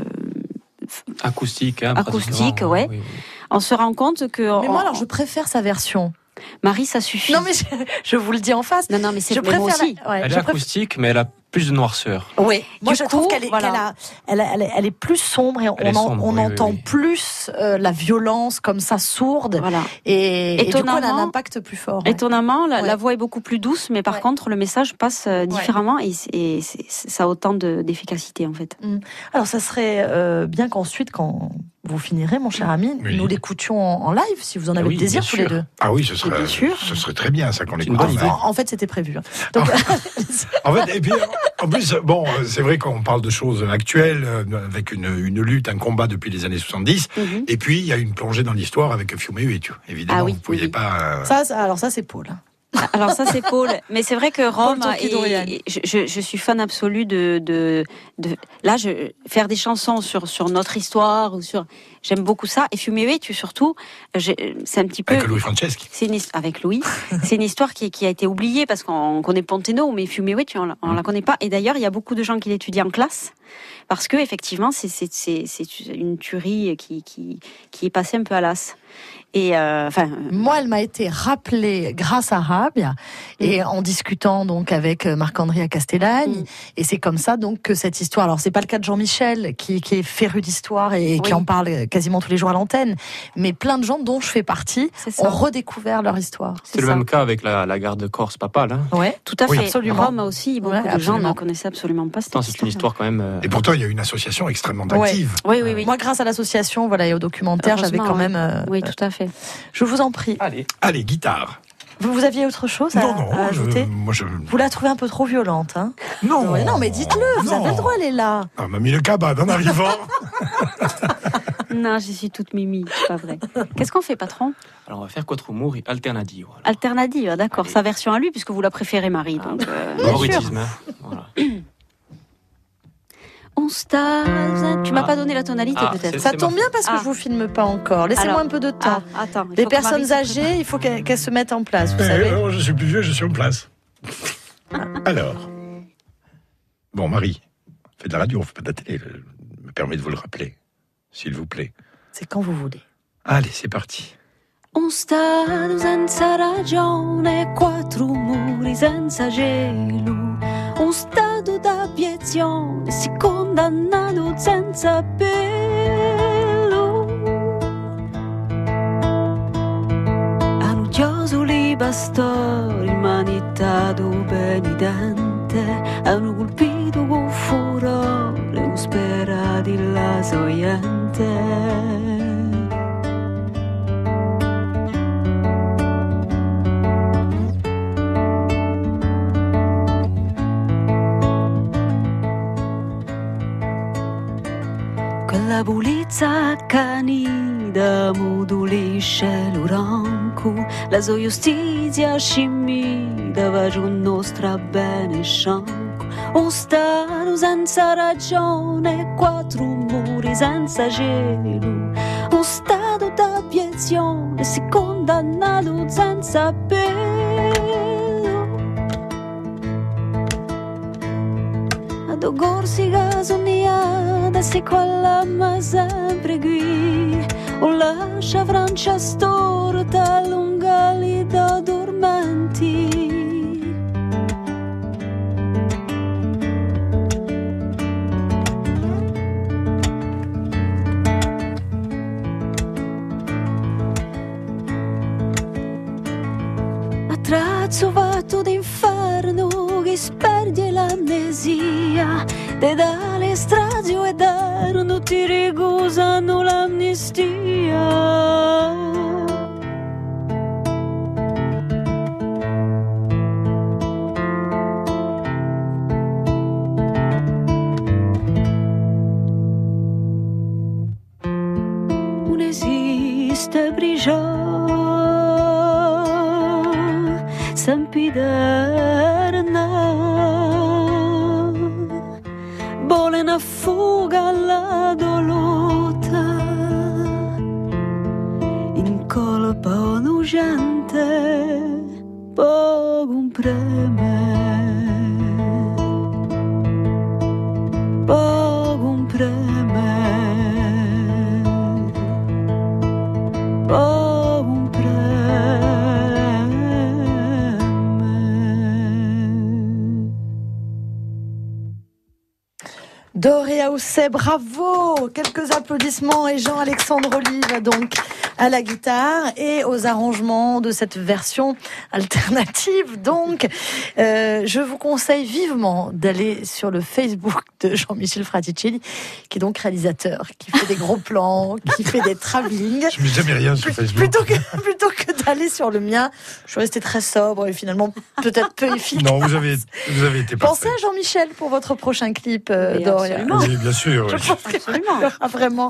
Acoustique, hein, acoustique, pratiquement, ouais, oui, oui. on se rend compte que... Mais on- moi, alors, je préfère sa version. Marie, ça suffit. Non, mais je, je vous le dis en face. Non, non, mais c'est Je mais moi préfère. aussi. la- ouais, Elle je est préfère- acoustique, mais elle a plus de noirceur. Oui, moi Du je coup, trouve qu'elle est, voilà. qu'elle a- elle, a- elle est, elle est plus sombre et on, Elle est en- sombre, on oui, oui, entend oui. plus euh, la violence comme ça sourde Voilà. et, et du coup elle a un Étonnamment- impact plus fort. ouais. Étonnamment, la, Ouais. la voix est beaucoup plus douce, mais par Ouais. contre, le message passe euh, différemment et, c'est- et c'est- ça a autant de- d'efficacité en fait. Alors ça serait euh, bien qu'ensuite, quand vous finirez, mon cher ami, Oui. nous l'écoutions en, en live, si vous en Ah avez oui, le désir bien tous les sûr. deux. Ah oui, ce serait, Bien sûr. ce serait très bien, ça, qu'on C'est l'écoute une en bonne live. idée. En, en fait, c'était prévu. hein. Donc, En fait, et puis, en plus, bon, c'est vrai qu'on parle de choses actuelles, euh, avec une, une lutte, un combat depuis les années soixante-dix, Mhm. et puis il y a une plongée dans l'histoire avec Fiume Uetu, évidemment. Ah oui, vous ne pouviez oui, oui. pas... euh, ça, ça- alors ça, c'est Paul. Alors ça c'est Paul, mais c'est vrai que Rome, Paul Tonki Dorian. et, et je, je- je suis fan absolu de, de, de là je faire des chansons sur sur notre histoire ou sur j'aime beaucoup ça et Fiume Uetu surtout j'ai- c'est un petit peu Avec Louis Franceschi. c'est une his- avec Louis c'est une histoire qui, qui a été oubliée parce qu'on connaît Ponteno mais Fiume Uetu on, la- on la connaît pas et d'ailleurs il y a beaucoup de gens qui l'étudient en classe parce que effectivement c'est c'est c'est c'est une tuerie qui qui qui est passée un peu à l'as et euh, enfin euh, Moi, elle m'a été rappelée grâce à Rabia et en discutant donc avec Marc-André Castellani. Mm. Et c'est comme ça donc que cette histoire. Alors c'est pas le cas de Jean-Michel qui, qui est féru d'histoire et qui Oui. en parle quasiment tous les jours à l'antenne, mais plein de gens dont je fais partie c'est ça ont redécouvert leur histoire. C'est le ça. même cas avec la, la garde corse papale. Hein. Ouais. Tout à Oui, fait. absolument. Rome aussi, beaucoup Ouais, de gens absolument. ne connaissaient absolument pas cette Pourtant, c'est une histoire quand même. euh, Et pourtant, il y a une association extrêmement Ouais. active. Oui, oui, oui. Moi, grâce à l'association, voilà, et au documentaire, j'avais Heureusement, quand ouais. même. euh, Oui, tout à fait. Je vous en prie. Allez. Allez, guitare. Vous, vous aviez autre chose à, non, non, à je- ajouter moi je... Vous la trouvez un peu trop violente, hein Non, Ouais, Non, mais dites-le. Vous non. avez le droit, elle est là. Ah, on m'a mis le cabane en arrivant. Non, je suis toute mimi, c'est pas vrai. Qu'est-ce qu'on fait, patron Alors, on va faire Quattro Muri Alternative. Voilà. Alternative, d'accord. Allez. Sa version à lui, puisque vous la préférez, Marie. Donc, euh, Bien Mauritisme, hein. Voilà. on stase. Tu m'as pas donné la tonalité, Ah, peut-être. c'est- Ça tombe bien parce que Ah. je vous filme pas encore. Laissez-moi Alors, un peu de temps. Ah, attends. il Les faut que Marie personnes se âgées, prépare. il faut qu'elles qu'elles se mettent en place, vous Eh, savez. alors, je suis plus vieux, je suis en place. Alors. Bon, Marie, on fait de la radio, on fait pas de la télé. Je me permets de vous le rappeler, s'il vous plaît. C'est quand vous voulez. Allez, c'est parti. Un stato senza ragione, quattro muri senza cielo. Un stato d'abiezione, si condannato senza pelo. Hanno chiuso i pastori, manitato penitente. Hanno colpito con furore, un sperati la soiente. Quella pulizia canida modulisce l'uranco, la sua giustizia scimita va giù nostra bene scianco. Un stato senza ragione, quattro muri senza cielo. Un stato d'abiezione, si condannato senza pelo. Ad corsi che sognata, se quella ma sempre qui. O lascia Francia storta, lunga li da dormenti. ragazzo fatto d'inferno che sperde l'amnesia, te dà l'estrazio e non ti ricusano l'amnistia. Non esiste briciò sempiterna, vuole una fuga alla doluta, in colpa onugente può compreme, può compreme, può Doria Housset, bravo! Quelques applaudissements et Jean-Alexandre Olive donc à la guitare et aux arrangements de cette version alternative. Donc, euh, je vous conseille vivement d'aller sur le Facebook de Jean-Michel Fraticelli, qui est donc réalisateur, qui fait des gros plans, qui fait des travelling. Je mets jamais rien sur Facebook. Plutôt que, plutôt que d'aller sur le mien, je suis restée très sobre et finalement peut-être peu efficace. Non, vous avez, vous avez été parfait. Pensez à Jean-Michel pour votre prochain clip, euh, Doria. Absolument. Oui, bien sûr. Je Oui. pense que ah, vraiment.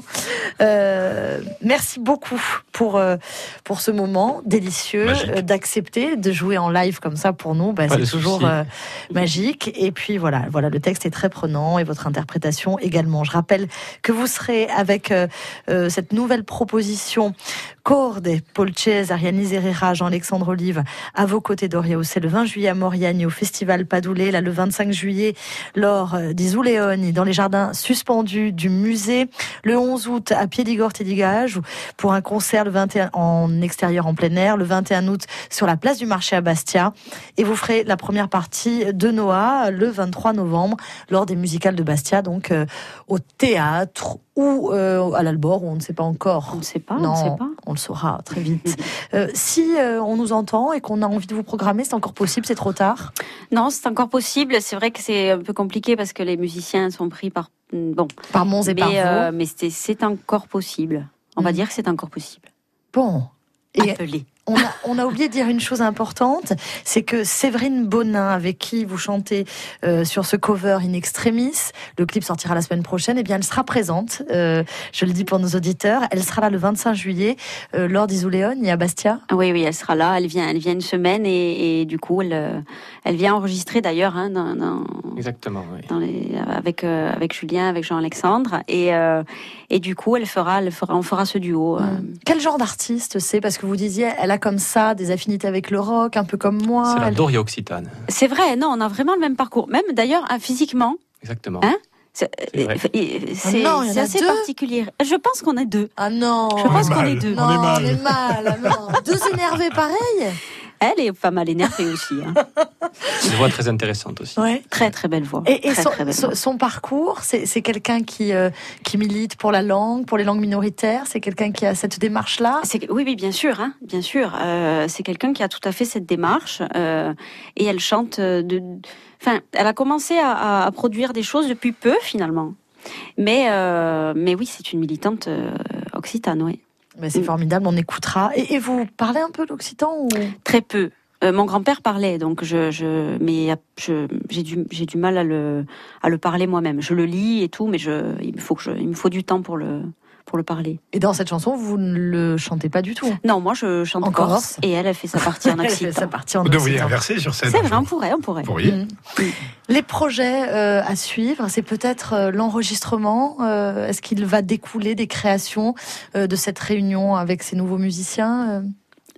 Euh, merci beaucoup pour euh, pour ce moment délicieux, Magique. euh, d'accepter de jouer en live comme ça pour nous. Bah, Pas c'est de toujours souci. euh, magique. Et puis voilà, voilà, le texte est très prenant et votre interprétation également. Je rappelle que vous serez avec euh, euh, cette nouvelle proposition Corde, Polcese, Ariane Herrera, Jean-Alexandre Olive à vos côtés, Doria Housset, le vingt juillet à Moriagne au Festival Padoulé, là le vingt-cinq juillet lors des Zuleoni dans les jardins suspendus du musée, le onze août à Piedigorte-Digage pour un concert le vingt et un en extérieur en plein air, le vingt et un août sur la place du marché à Bastia, et vous ferez la première partie de Noah le vingt-trois novembre lors des musicales de Bastia, donc euh, au théâtre ou euh, à l'Albor, on ne sait pas encore. On ne sait pas, non, on ne sait pas. On le saura très vite. euh, si euh, on nous entend et qu'on a envie de vous programmer, c'est encore possible, c'est trop tard? Non, c'est encore possible. C'est vrai que c'est un peu compliqué parce que les musiciens sont pris par bon. Par Mons et mais, par Vaux. euh, mais c'est, c'est encore possible. On va Mm. dire que c'est encore possible. Bon. Et Appelez. on a, on a oublié de dire une chose importante, c'est que Séverine Bonin, avec qui vous chantez euh, sur ce cover In Extremis, le clip sortira la semaine prochaine, et eh bien elle sera présente, euh, je le dis pour nos auditeurs, elle sera là le vingt-cinq juillet euh, lors d'Isuléon à Bastia. Oui, oui, elle sera là. Elle vient, elle vient une semaine et, et du coup, elle, euh, elle vient enregistrer d'ailleurs hein, dans, dans, Exactement, oui. dans les, avec euh, avec Julien, avec Jean-Alexandre, et euh, et du coup, elle fera, elle fera, on fera ce duo. euh. Hum. Quel genre d'artiste c'est? Parce que vous disiez, elle a comme ça des affinités avec le rock, un peu comme moi. C'est la Elle- Doria occitane. C'est vrai, non, on a vraiment le même parcours. Même d'ailleurs, hein, physiquement, Exactement. Hein c'est, C'est vrai. euh, c'est, Ah non, il y en c'est a assez deux. particulier. Je pense qu'on est deux. Ah non. Je pense est qu'on mal. est deux. Non, On est mal. on est mal, non. Deux énervés pareils. Elle est pas mal énervée aussi. Hein. Une voix très intéressante aussi. Ouais. Très très belle voix. Et, et très, son, très belle son- voix. son parcours, c'est, c'est quelqu'un qui, euh, qui milite pour la langue, pour les langues minoritaires. C'est quelqu'un qui a cette démarche-là. C'est que- oui, oui, bien sûr, hein, bien sûr. Euh, c'est quelqu'un qui a tout à fait cette démarche euh, et elle chante de. Enfin, elle a commencé à, à- à produire des choses depuis peu finalement. Mais euh, mais oui, c'est une militante euh, occitane, oui. Mais c'est Mm. formidable, on écoutera. Et, et vous parlez un peu l'occitan ou... Très peu. Euh, mon grand-père parlait, donc je, je mais je, j'ai du j'ai du mal à le à le parler moi-même. Je le lis et tout, mais je il me faut que je, il me faut du temps pour le pour le parler. Et dans cette chanson, vous ne le chantez pas du tout. Non, moi je chante En corse, corse. et elle, elle fait sa partie en Elle fait occitan. sa partie en Vous devriez occitan. inverser sur scène. C'est un vrai, jour. on pourrait, on pourrait. Vous pourriez. Mm. Les projets euh, à suivre, c'est peut-être euh, l'enregistrement. euh, Est-ce qu'il va découler des créations euh, de cette réunion avec ces nouveaux musiciens euh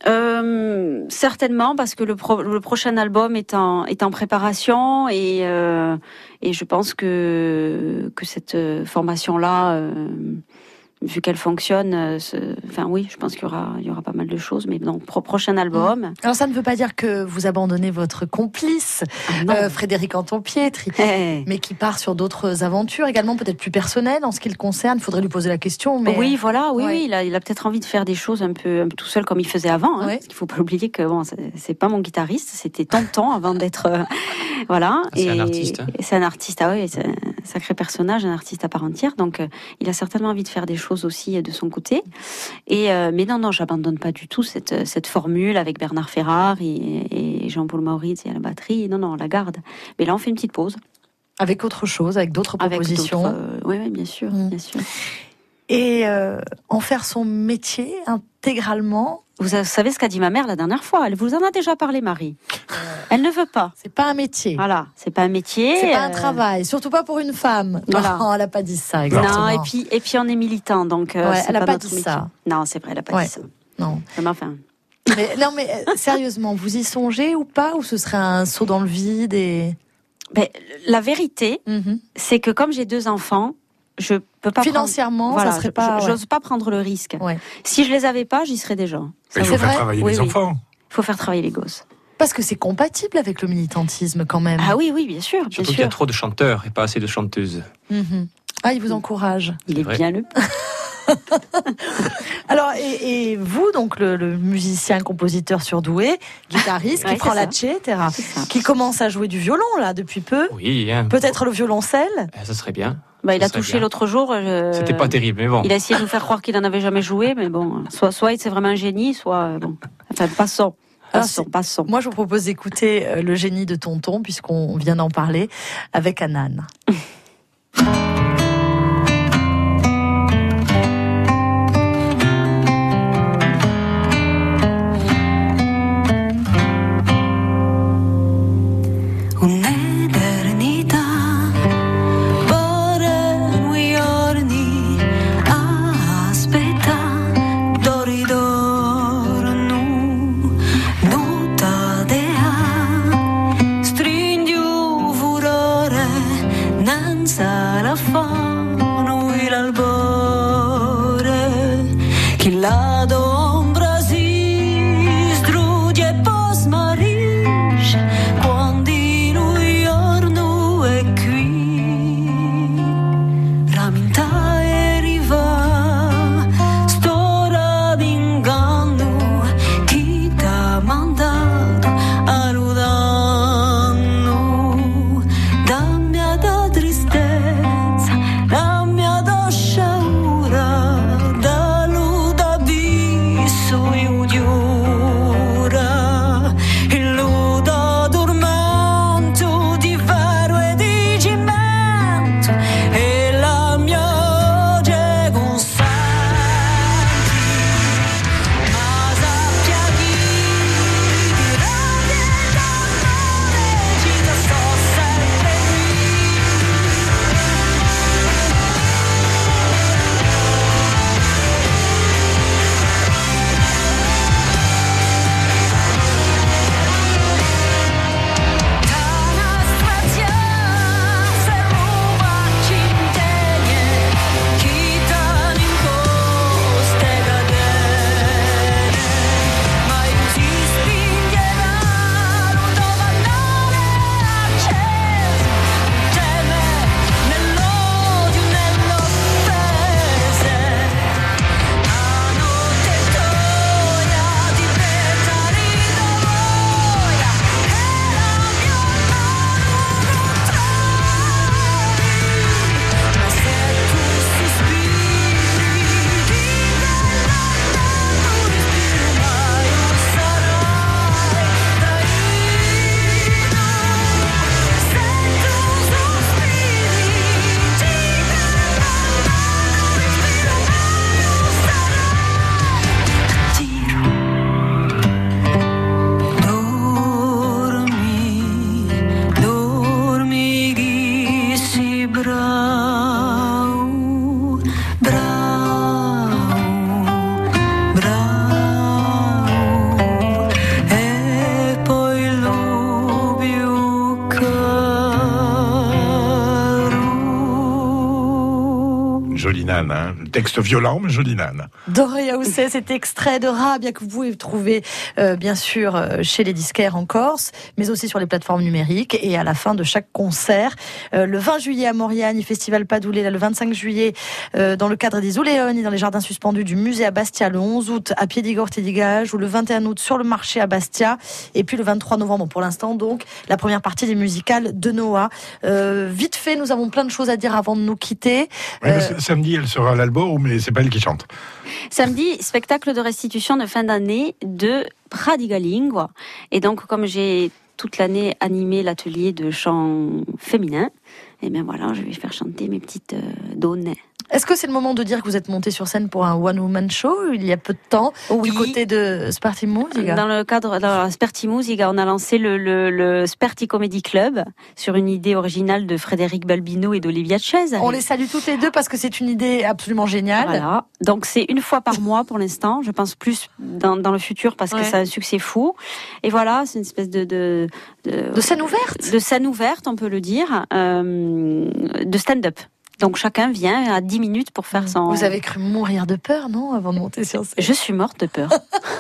Euh, certainement, parce que le, pro- le prochain album est en, est en préparation et, euh, et je pense que, que cette formation-là euh, vu qu'elle fonctionne, euh, ce... enfin oui, je pense qu'il y aura, il y aura pas mal de choses. Mais donc pro- prochain album. Alors ça ne veut pas dire que vous abandonnez votre complice, Ah, euh, Frédéric Anton-Pietri, Eh. mais qui part sur d'autres aventures également, peut-être plus personnelles en ce qui le concerne. Il faudrait lui poser la question. Mais... Oui, voilà, oui, Ouais. oui, il a, il a peut-être envie de faire des choses un peu, un peu tout seul comme il faisait avant. Hein, Ouais. Parce qu'il faut pas oublier que bon, c'est, c'est pas mon guitariste, c'était Tonton avant d'être, euh, voilà. Ah, c'est un artiste, hein. et c'est un artiste, ah oui, c'est un sacré personnage, un artiste à part entière. Donc, euh, il a certainement envie de faire des choses aussi euh, de son côté. Et euh, mais non, non, j'abandonne pas du tout cette cette formule avec Bernard Ferrard et, et Jean-Paul Maurice et à la batterie. Non, non, on la garde. Mais là, on fait une petite pause. Avec autre chose, avec d'autres Avec propositions. d'autres, euh, oui, oui, bien sûr, Mm. bien sûr. Et euh, en faire son métier intégralement, Vous savez ce qu'a dit ma mère la dernière fois. Elle vous en a déjà parlé, Marie. Elle ne veut pas. c'est pas un métier. Voilà, c'est pas un métier. C'est pas un euh, travail, surtout pas pour une femme. Voilà. Non, elle a pas dit ça exactement. Non, et puis, et puis on est militant, donc euh, Ouais, c'est elle a pas pas notre dit métier. ça. Non, c'est vrai, elle a pas Ouais. dit ça. Non. Mais enfin, Mais, non, mais euh, sérieusement, vous y songez ou pas, ou ce serait un saut dans le vide et ben, la vérité, Mhm. c'est que comme j'ai deux enfants, je peux pas Financièrement, prendre... ça serait pas. je- ouais. J'ose pas prendre le risque. Ouais. Si je les avais pas, j'y serais déjà. Mais il C'est faut faire vrai travailler Oui, les oui. enfants. Il faut faire travailler les gosses. Parce que c'est compatible avec le militantisme quand même. Ah oui, oui, bien sûr, bien Surtout qu'il y a sûr. trop de chanteurs et pas assez de chanteuses. Mhm. Ah, il vous encourage. Il est vrai. bien le. Alors, et, et vous, donc le, le musicien, compositeur surdoué, guitariste, Ouais, qui prend c'est la ça. tché, et cetera, C'est ça. qui commence à jouer du violon là depuis peu, Oui, hein. peut-être le violoncelle. Eh, ça serait bien. Bah, il Ça a serait touché bien. l'autre jour. euh, C'était pas terrible, mais bon. Il a essayé de nous faire croire qu'il en avait jamais joué, mais bon, soit, soit c'est vraiment un génie, soit euh, bon. Enfin, passons, Alors, passons, c'est- passons. Moi, je vous propose d'écouter euh, le génie de Tonton, puisqu'on vient d'en parler, avec Anan. Un'eternità, vorrei giorni aspetta, dori dornu, nuta dea, stringi un furore, non sarà fano l'albore, che la d'ombra si strugge e poi smarisce, quando lui giorno è qui, raminta e riva, storia d'inganno, chi t'ha mandato a rudanno, dammi da tristezza, dammi da sciaura, da luda bisso io giura, il luda tormento di ferro e di cimento, e la mia voce consenti, ma sappia chi di rabbia e d'amore ci sto sempre qui. Tana strazia se ruba cinteglie, chita n'imposte cadere, ma io ti spingeranno dove andare acceso, teme nell'odio, nell'offese, a notte toia di petali d'avoia, e la mia mano non trovi, ma se tu sospiri di bella non respiri mai, non sarai traino, se tu sospiri di bella non respiri mai, non sarai tiro. Dormi, dormi chi si bravo, bravo, bravo, e poi lo più caro. Jolie Nan, hein. texte violent, mais joli Nan. Doria Housset, cet extrait de Rap, bien que vous pouvez trouver euh, bien sûr euh, chez les disquaires en Corse, mais aussi sur les plateformes numériques et à la fin de chaque concert. Euh, le vingt juillet à Moriani, Festival Padoulé, là, le vingt-cinq juillet euh, dans le cadre des Ouléoni, dans les jardins suspendus du musée à Bastia, le onze août à Piedighorti-Digage, ou le vingt et un août sur le marché à Bastia, et puis le vingt-trois novembre pour l'instant, donc la première partie des musicales de Noah. Euh, vite fait, nous avons plein de choses à dire avant de nous quitter. Ouais, Euh, samedi, elle sera à l'Albor, mais c'est pas elle qui chante. Samedi, spectacle de restitution de fin d'année de Pradigalingua. Et donc, comme j'ai toute l'année animé l'atelier de chant féminin, et bien voilà, je vais faire chanter mes petites euh, données. Est-ce que c'est le moment de dire que vous êtes monté sur scène pour un one-woman show il y a peu de temps, Oui. du côté de Sparti Musica? Dans le cadre de Sperti Musica, on a lancé le, le, le Sperti Comedy Club sur une idée originale de Frédéric Balbino et d'Olivia Cesari. On les salue toutes les deux parce que c'est une idée absolument géniale. Voilà. Donc c'est une fois par mois pour l'instant. Je pense plus dans, dans le futur parce que Ouais. ça a un succès fou. Et voilà, c'est une espèce de de, de, De scène ouverte. de scène ouverte, on peut le dire, euh, de stand-up. Donc chacun vient à dix minutes pour faire son... Vous avez cru mourir de peur, non, avant de monter sur scène? Je suis morte de peur.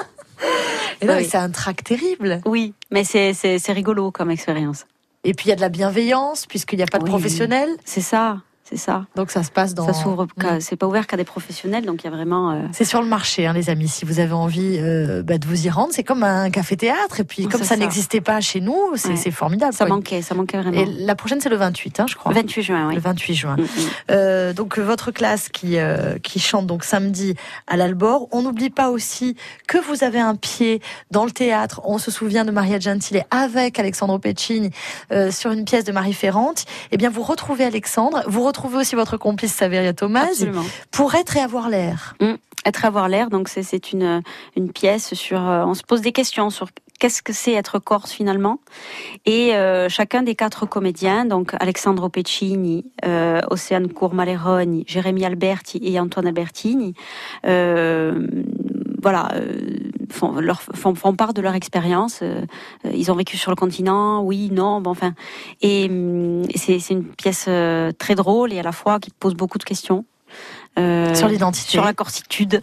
Et là, Oui. c'est un trac terrible. Oui, mais c'est, c'est, c'est rigolo comme expérience. Et puis il y a de la bienveillance puisqu'il n'y a pas de Oui. professionnels. C'est ça, c'est ça. Donc ça se passe dans. Ça s'ouvre, qu'à- Mm. c'est pas ouvert qu'à des professionnels, donc il y a vraiment... euh, C'est sur le marché, hein, les amis. Si vous avez envie euh, bah, de vous y rendre, c'est comme un café-théâtre. Et puis Oh, comme c'est ça, ça. n'existait pas chez nous, c'est, Ouais. c'est formidable. Ça quoi. manquait, ça manquait vraiment. Et la prochaine, c'est le vingt-huit, hein, je crois. vingt-huit juin, oui. Le vingt-huit juin. Mm, mm. Euh, donc votre classe qui euh, qui chante donc samedi à l'Albor. On n'oublie pas aussi que vous avez un pied dans le théâtre. On se souvient de Maria Gentile avec Alexandro Peccini euh, sur une pièce de Marie Ferrante. Eh bien, vous retrouvez Alexandre. Vous retrouvez aussi votre complice Saveria Thomas Absolument. pour être et avoir l'air. Être avoir l'air, donc c'est, c'est une, une pièce sur... euh, on se pose des questions sur qu'est-ce que c'est être corse finalement. Et euh, chacun des quatre comédiens, donc Alexandro Peccini, euh, Océane Courmaleroni, Jérémy Alberti et Antoine Albertini, euh, voilà, euh, font, leur, font, font part de leur expérience. Euh, ils ont vécu sur le continent, oui, non, bon, enfin. Et, hum, c'est, c'est une pièce euh, très drôle et à la fois qui pose beaucoup de questions. Euh, Sur l'identité. sur la corsitude.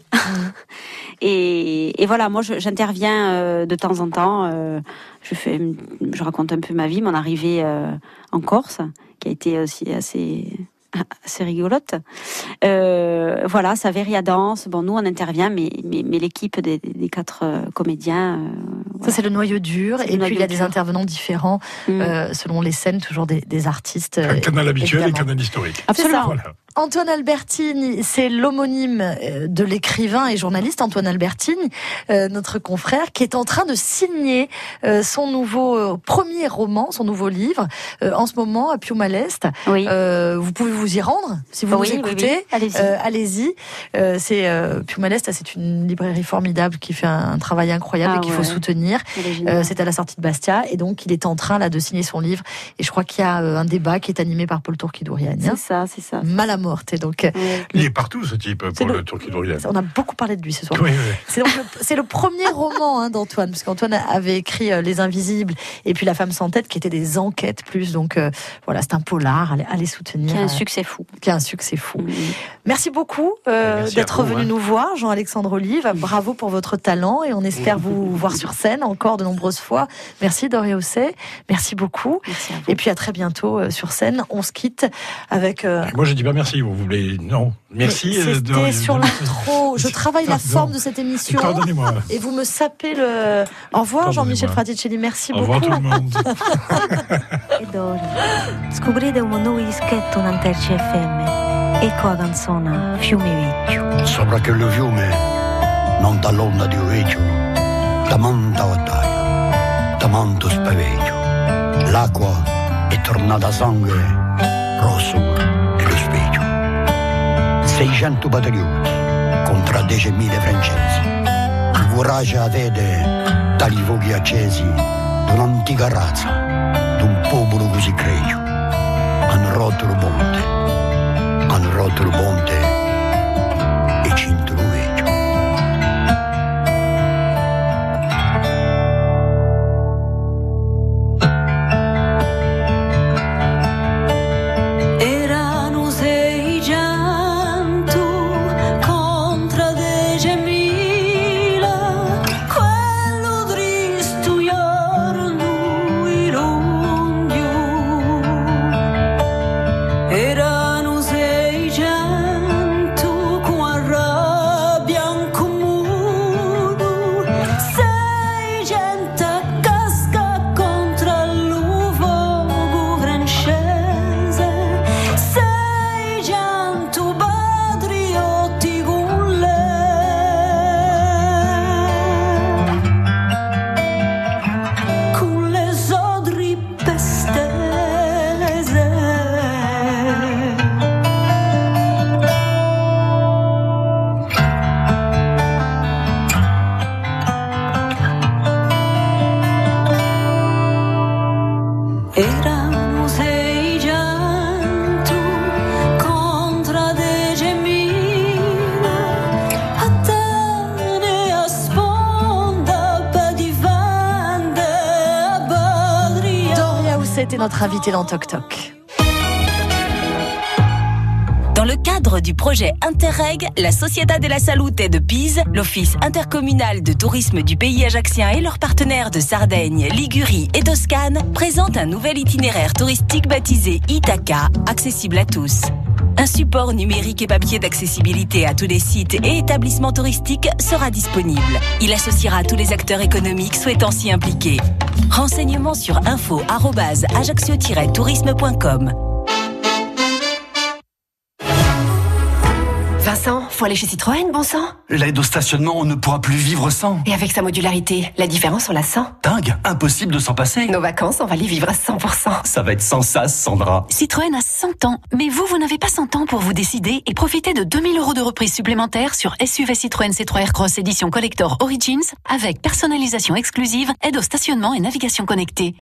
et, et voilà, moi je, j'interviens euh, de temps en temps. Euh, je fais, je raconte un peu ma vie, mon arrivée euh, en Corse, qui a été aussi assez assez rigolote. Euh, voilà, Saveria danse. Bon, nous on intervient, mais mais, mais l'équipe des, des quatre euh, comédiens. Euh, Ça, c'est le noyau dur. C'est Et le puis, il y a noyau des dur. intervenants différents Mm. euh, selon les scènes, toujours des, des artistes. Un euh, canal habituel et évidemment. canal historique. Absolument. C'est ça. Voilà. Antoine Albertini, c'est l'homonyme euh, de l'écrivain et journaliste Antoine Albertini, euh, notre confrère, qui est en train de signer euh, son nouveau euh, premier roman, son nouveau livre, euh, en ce moment à Piuma l'Est. Oui. Euh, vous pouvez vous y rendre si vous Oui, nous oui, écoutez. oui. Allez-y. Euh, allez-y. Euh, c'est euh, Piuma l'Est, c'est une librairie formidable qui fait un, un travail incroyable Ah et qu'il ouais. faut soutenir. Elle est géniale. Euh, c'est à la sortie de Bastia et donc il est en train là de signer son livre. Et je crois qu'il y a euh, un débat qui est animé par Paul Tourkidourian. C'est ça, c'est ça. Mal à mort. Et donc, euh, Ouais. Il est partout, ce type, C'est pour le- le Tourkidourian. on a beaucoup parlé de lui ce soir. Oui, oui. C'est donc le, c'est le premier roman hein, d'Antoine, parce qu'Antoine avait écrit euh, Les Invisibles et puis La Femme sans tête, qui étaient des enquêtes plus. Donc euh, voilà, c'est un polar. Allez, allez soutenir. Qui a un euh, succès fou. qui a un succès fou. Mm. Merci beaucoup euh, Merci d'être à vous, venu hein. nous voir, Jean-Alexandre Olive. Bravo pour votre talent et on espère vous voir sur scène encore de nombreuses fois. Merci Doria Housset. Merci beaucoup. Merci à vous. Et puis à très bientôt euh, sur scène. On se quitte avec. euh, Moi, je dis pas merci. Vous voulez non. Merci. mais euh, C'était de- sur l'intro. Je travaille la Pardon. forme de cette émission. Pardonnez-moi. Et vous me sapez le. Au revoir, Pardonnez-moi. Jean-Michel Fraticelli. Merci Au revoir beaucoup. tout le monde. E d'ora scoprite un nuovo dischetto in Anterci F M. Ecco la canzone Fiume Vecchio. Sopra quello fiume non dall'onda di Ovecchio, da manta battaglia, da manto spaveggio. L'acqua è tornata sangue rosso e lo specchio. seicento patrioti contro diecimila francesi. Il coraggio avete dagli fuochi accesi d'un'antica razza, d'un popolo così gregio. Hanno rotto il ponte, hanno rotto il ponte e cinto lo vecchio. Erano seicento était notre invité dans Toc Toc. Dans le cadre du projet Interreg, la Società della Salute de Pise, l'Office intercommunal de tourisme du pays ajaccien et leurs partenaires de Sardaigne, Ligurie et Toscane présentent un nouvel itinéraire touristique baptisé Itaca, accessible à tous. Un support numérique et papier d'accessibilité à tous les sites et établissements touristiques sera disponible. Il associera tous les acteurs économiques souhaitant s'y impliquer. Renseignements sur info arobase ajaccio tiret tourisme point com. Vincent, faut aller chez Citroën, bon sang. L'aide au stationnement, on ne pourra plus vivre sans. Et avec sa modularité, la différence, on la sent. Dingue, impossible de s'en passer. Nos vacances, on va les vivre à cent pour cent. Ça va être sans sas, Sandra. Citroën a cent ans, mais vous, vous n'avez pas cent ans pour vous décider et profitez de deux mille euros de reprise supplémentaire sur S U V Citroën C trois Aircross édition Collector Origins avec personnalisation exclusive, aide au stationnement et navigation connectée.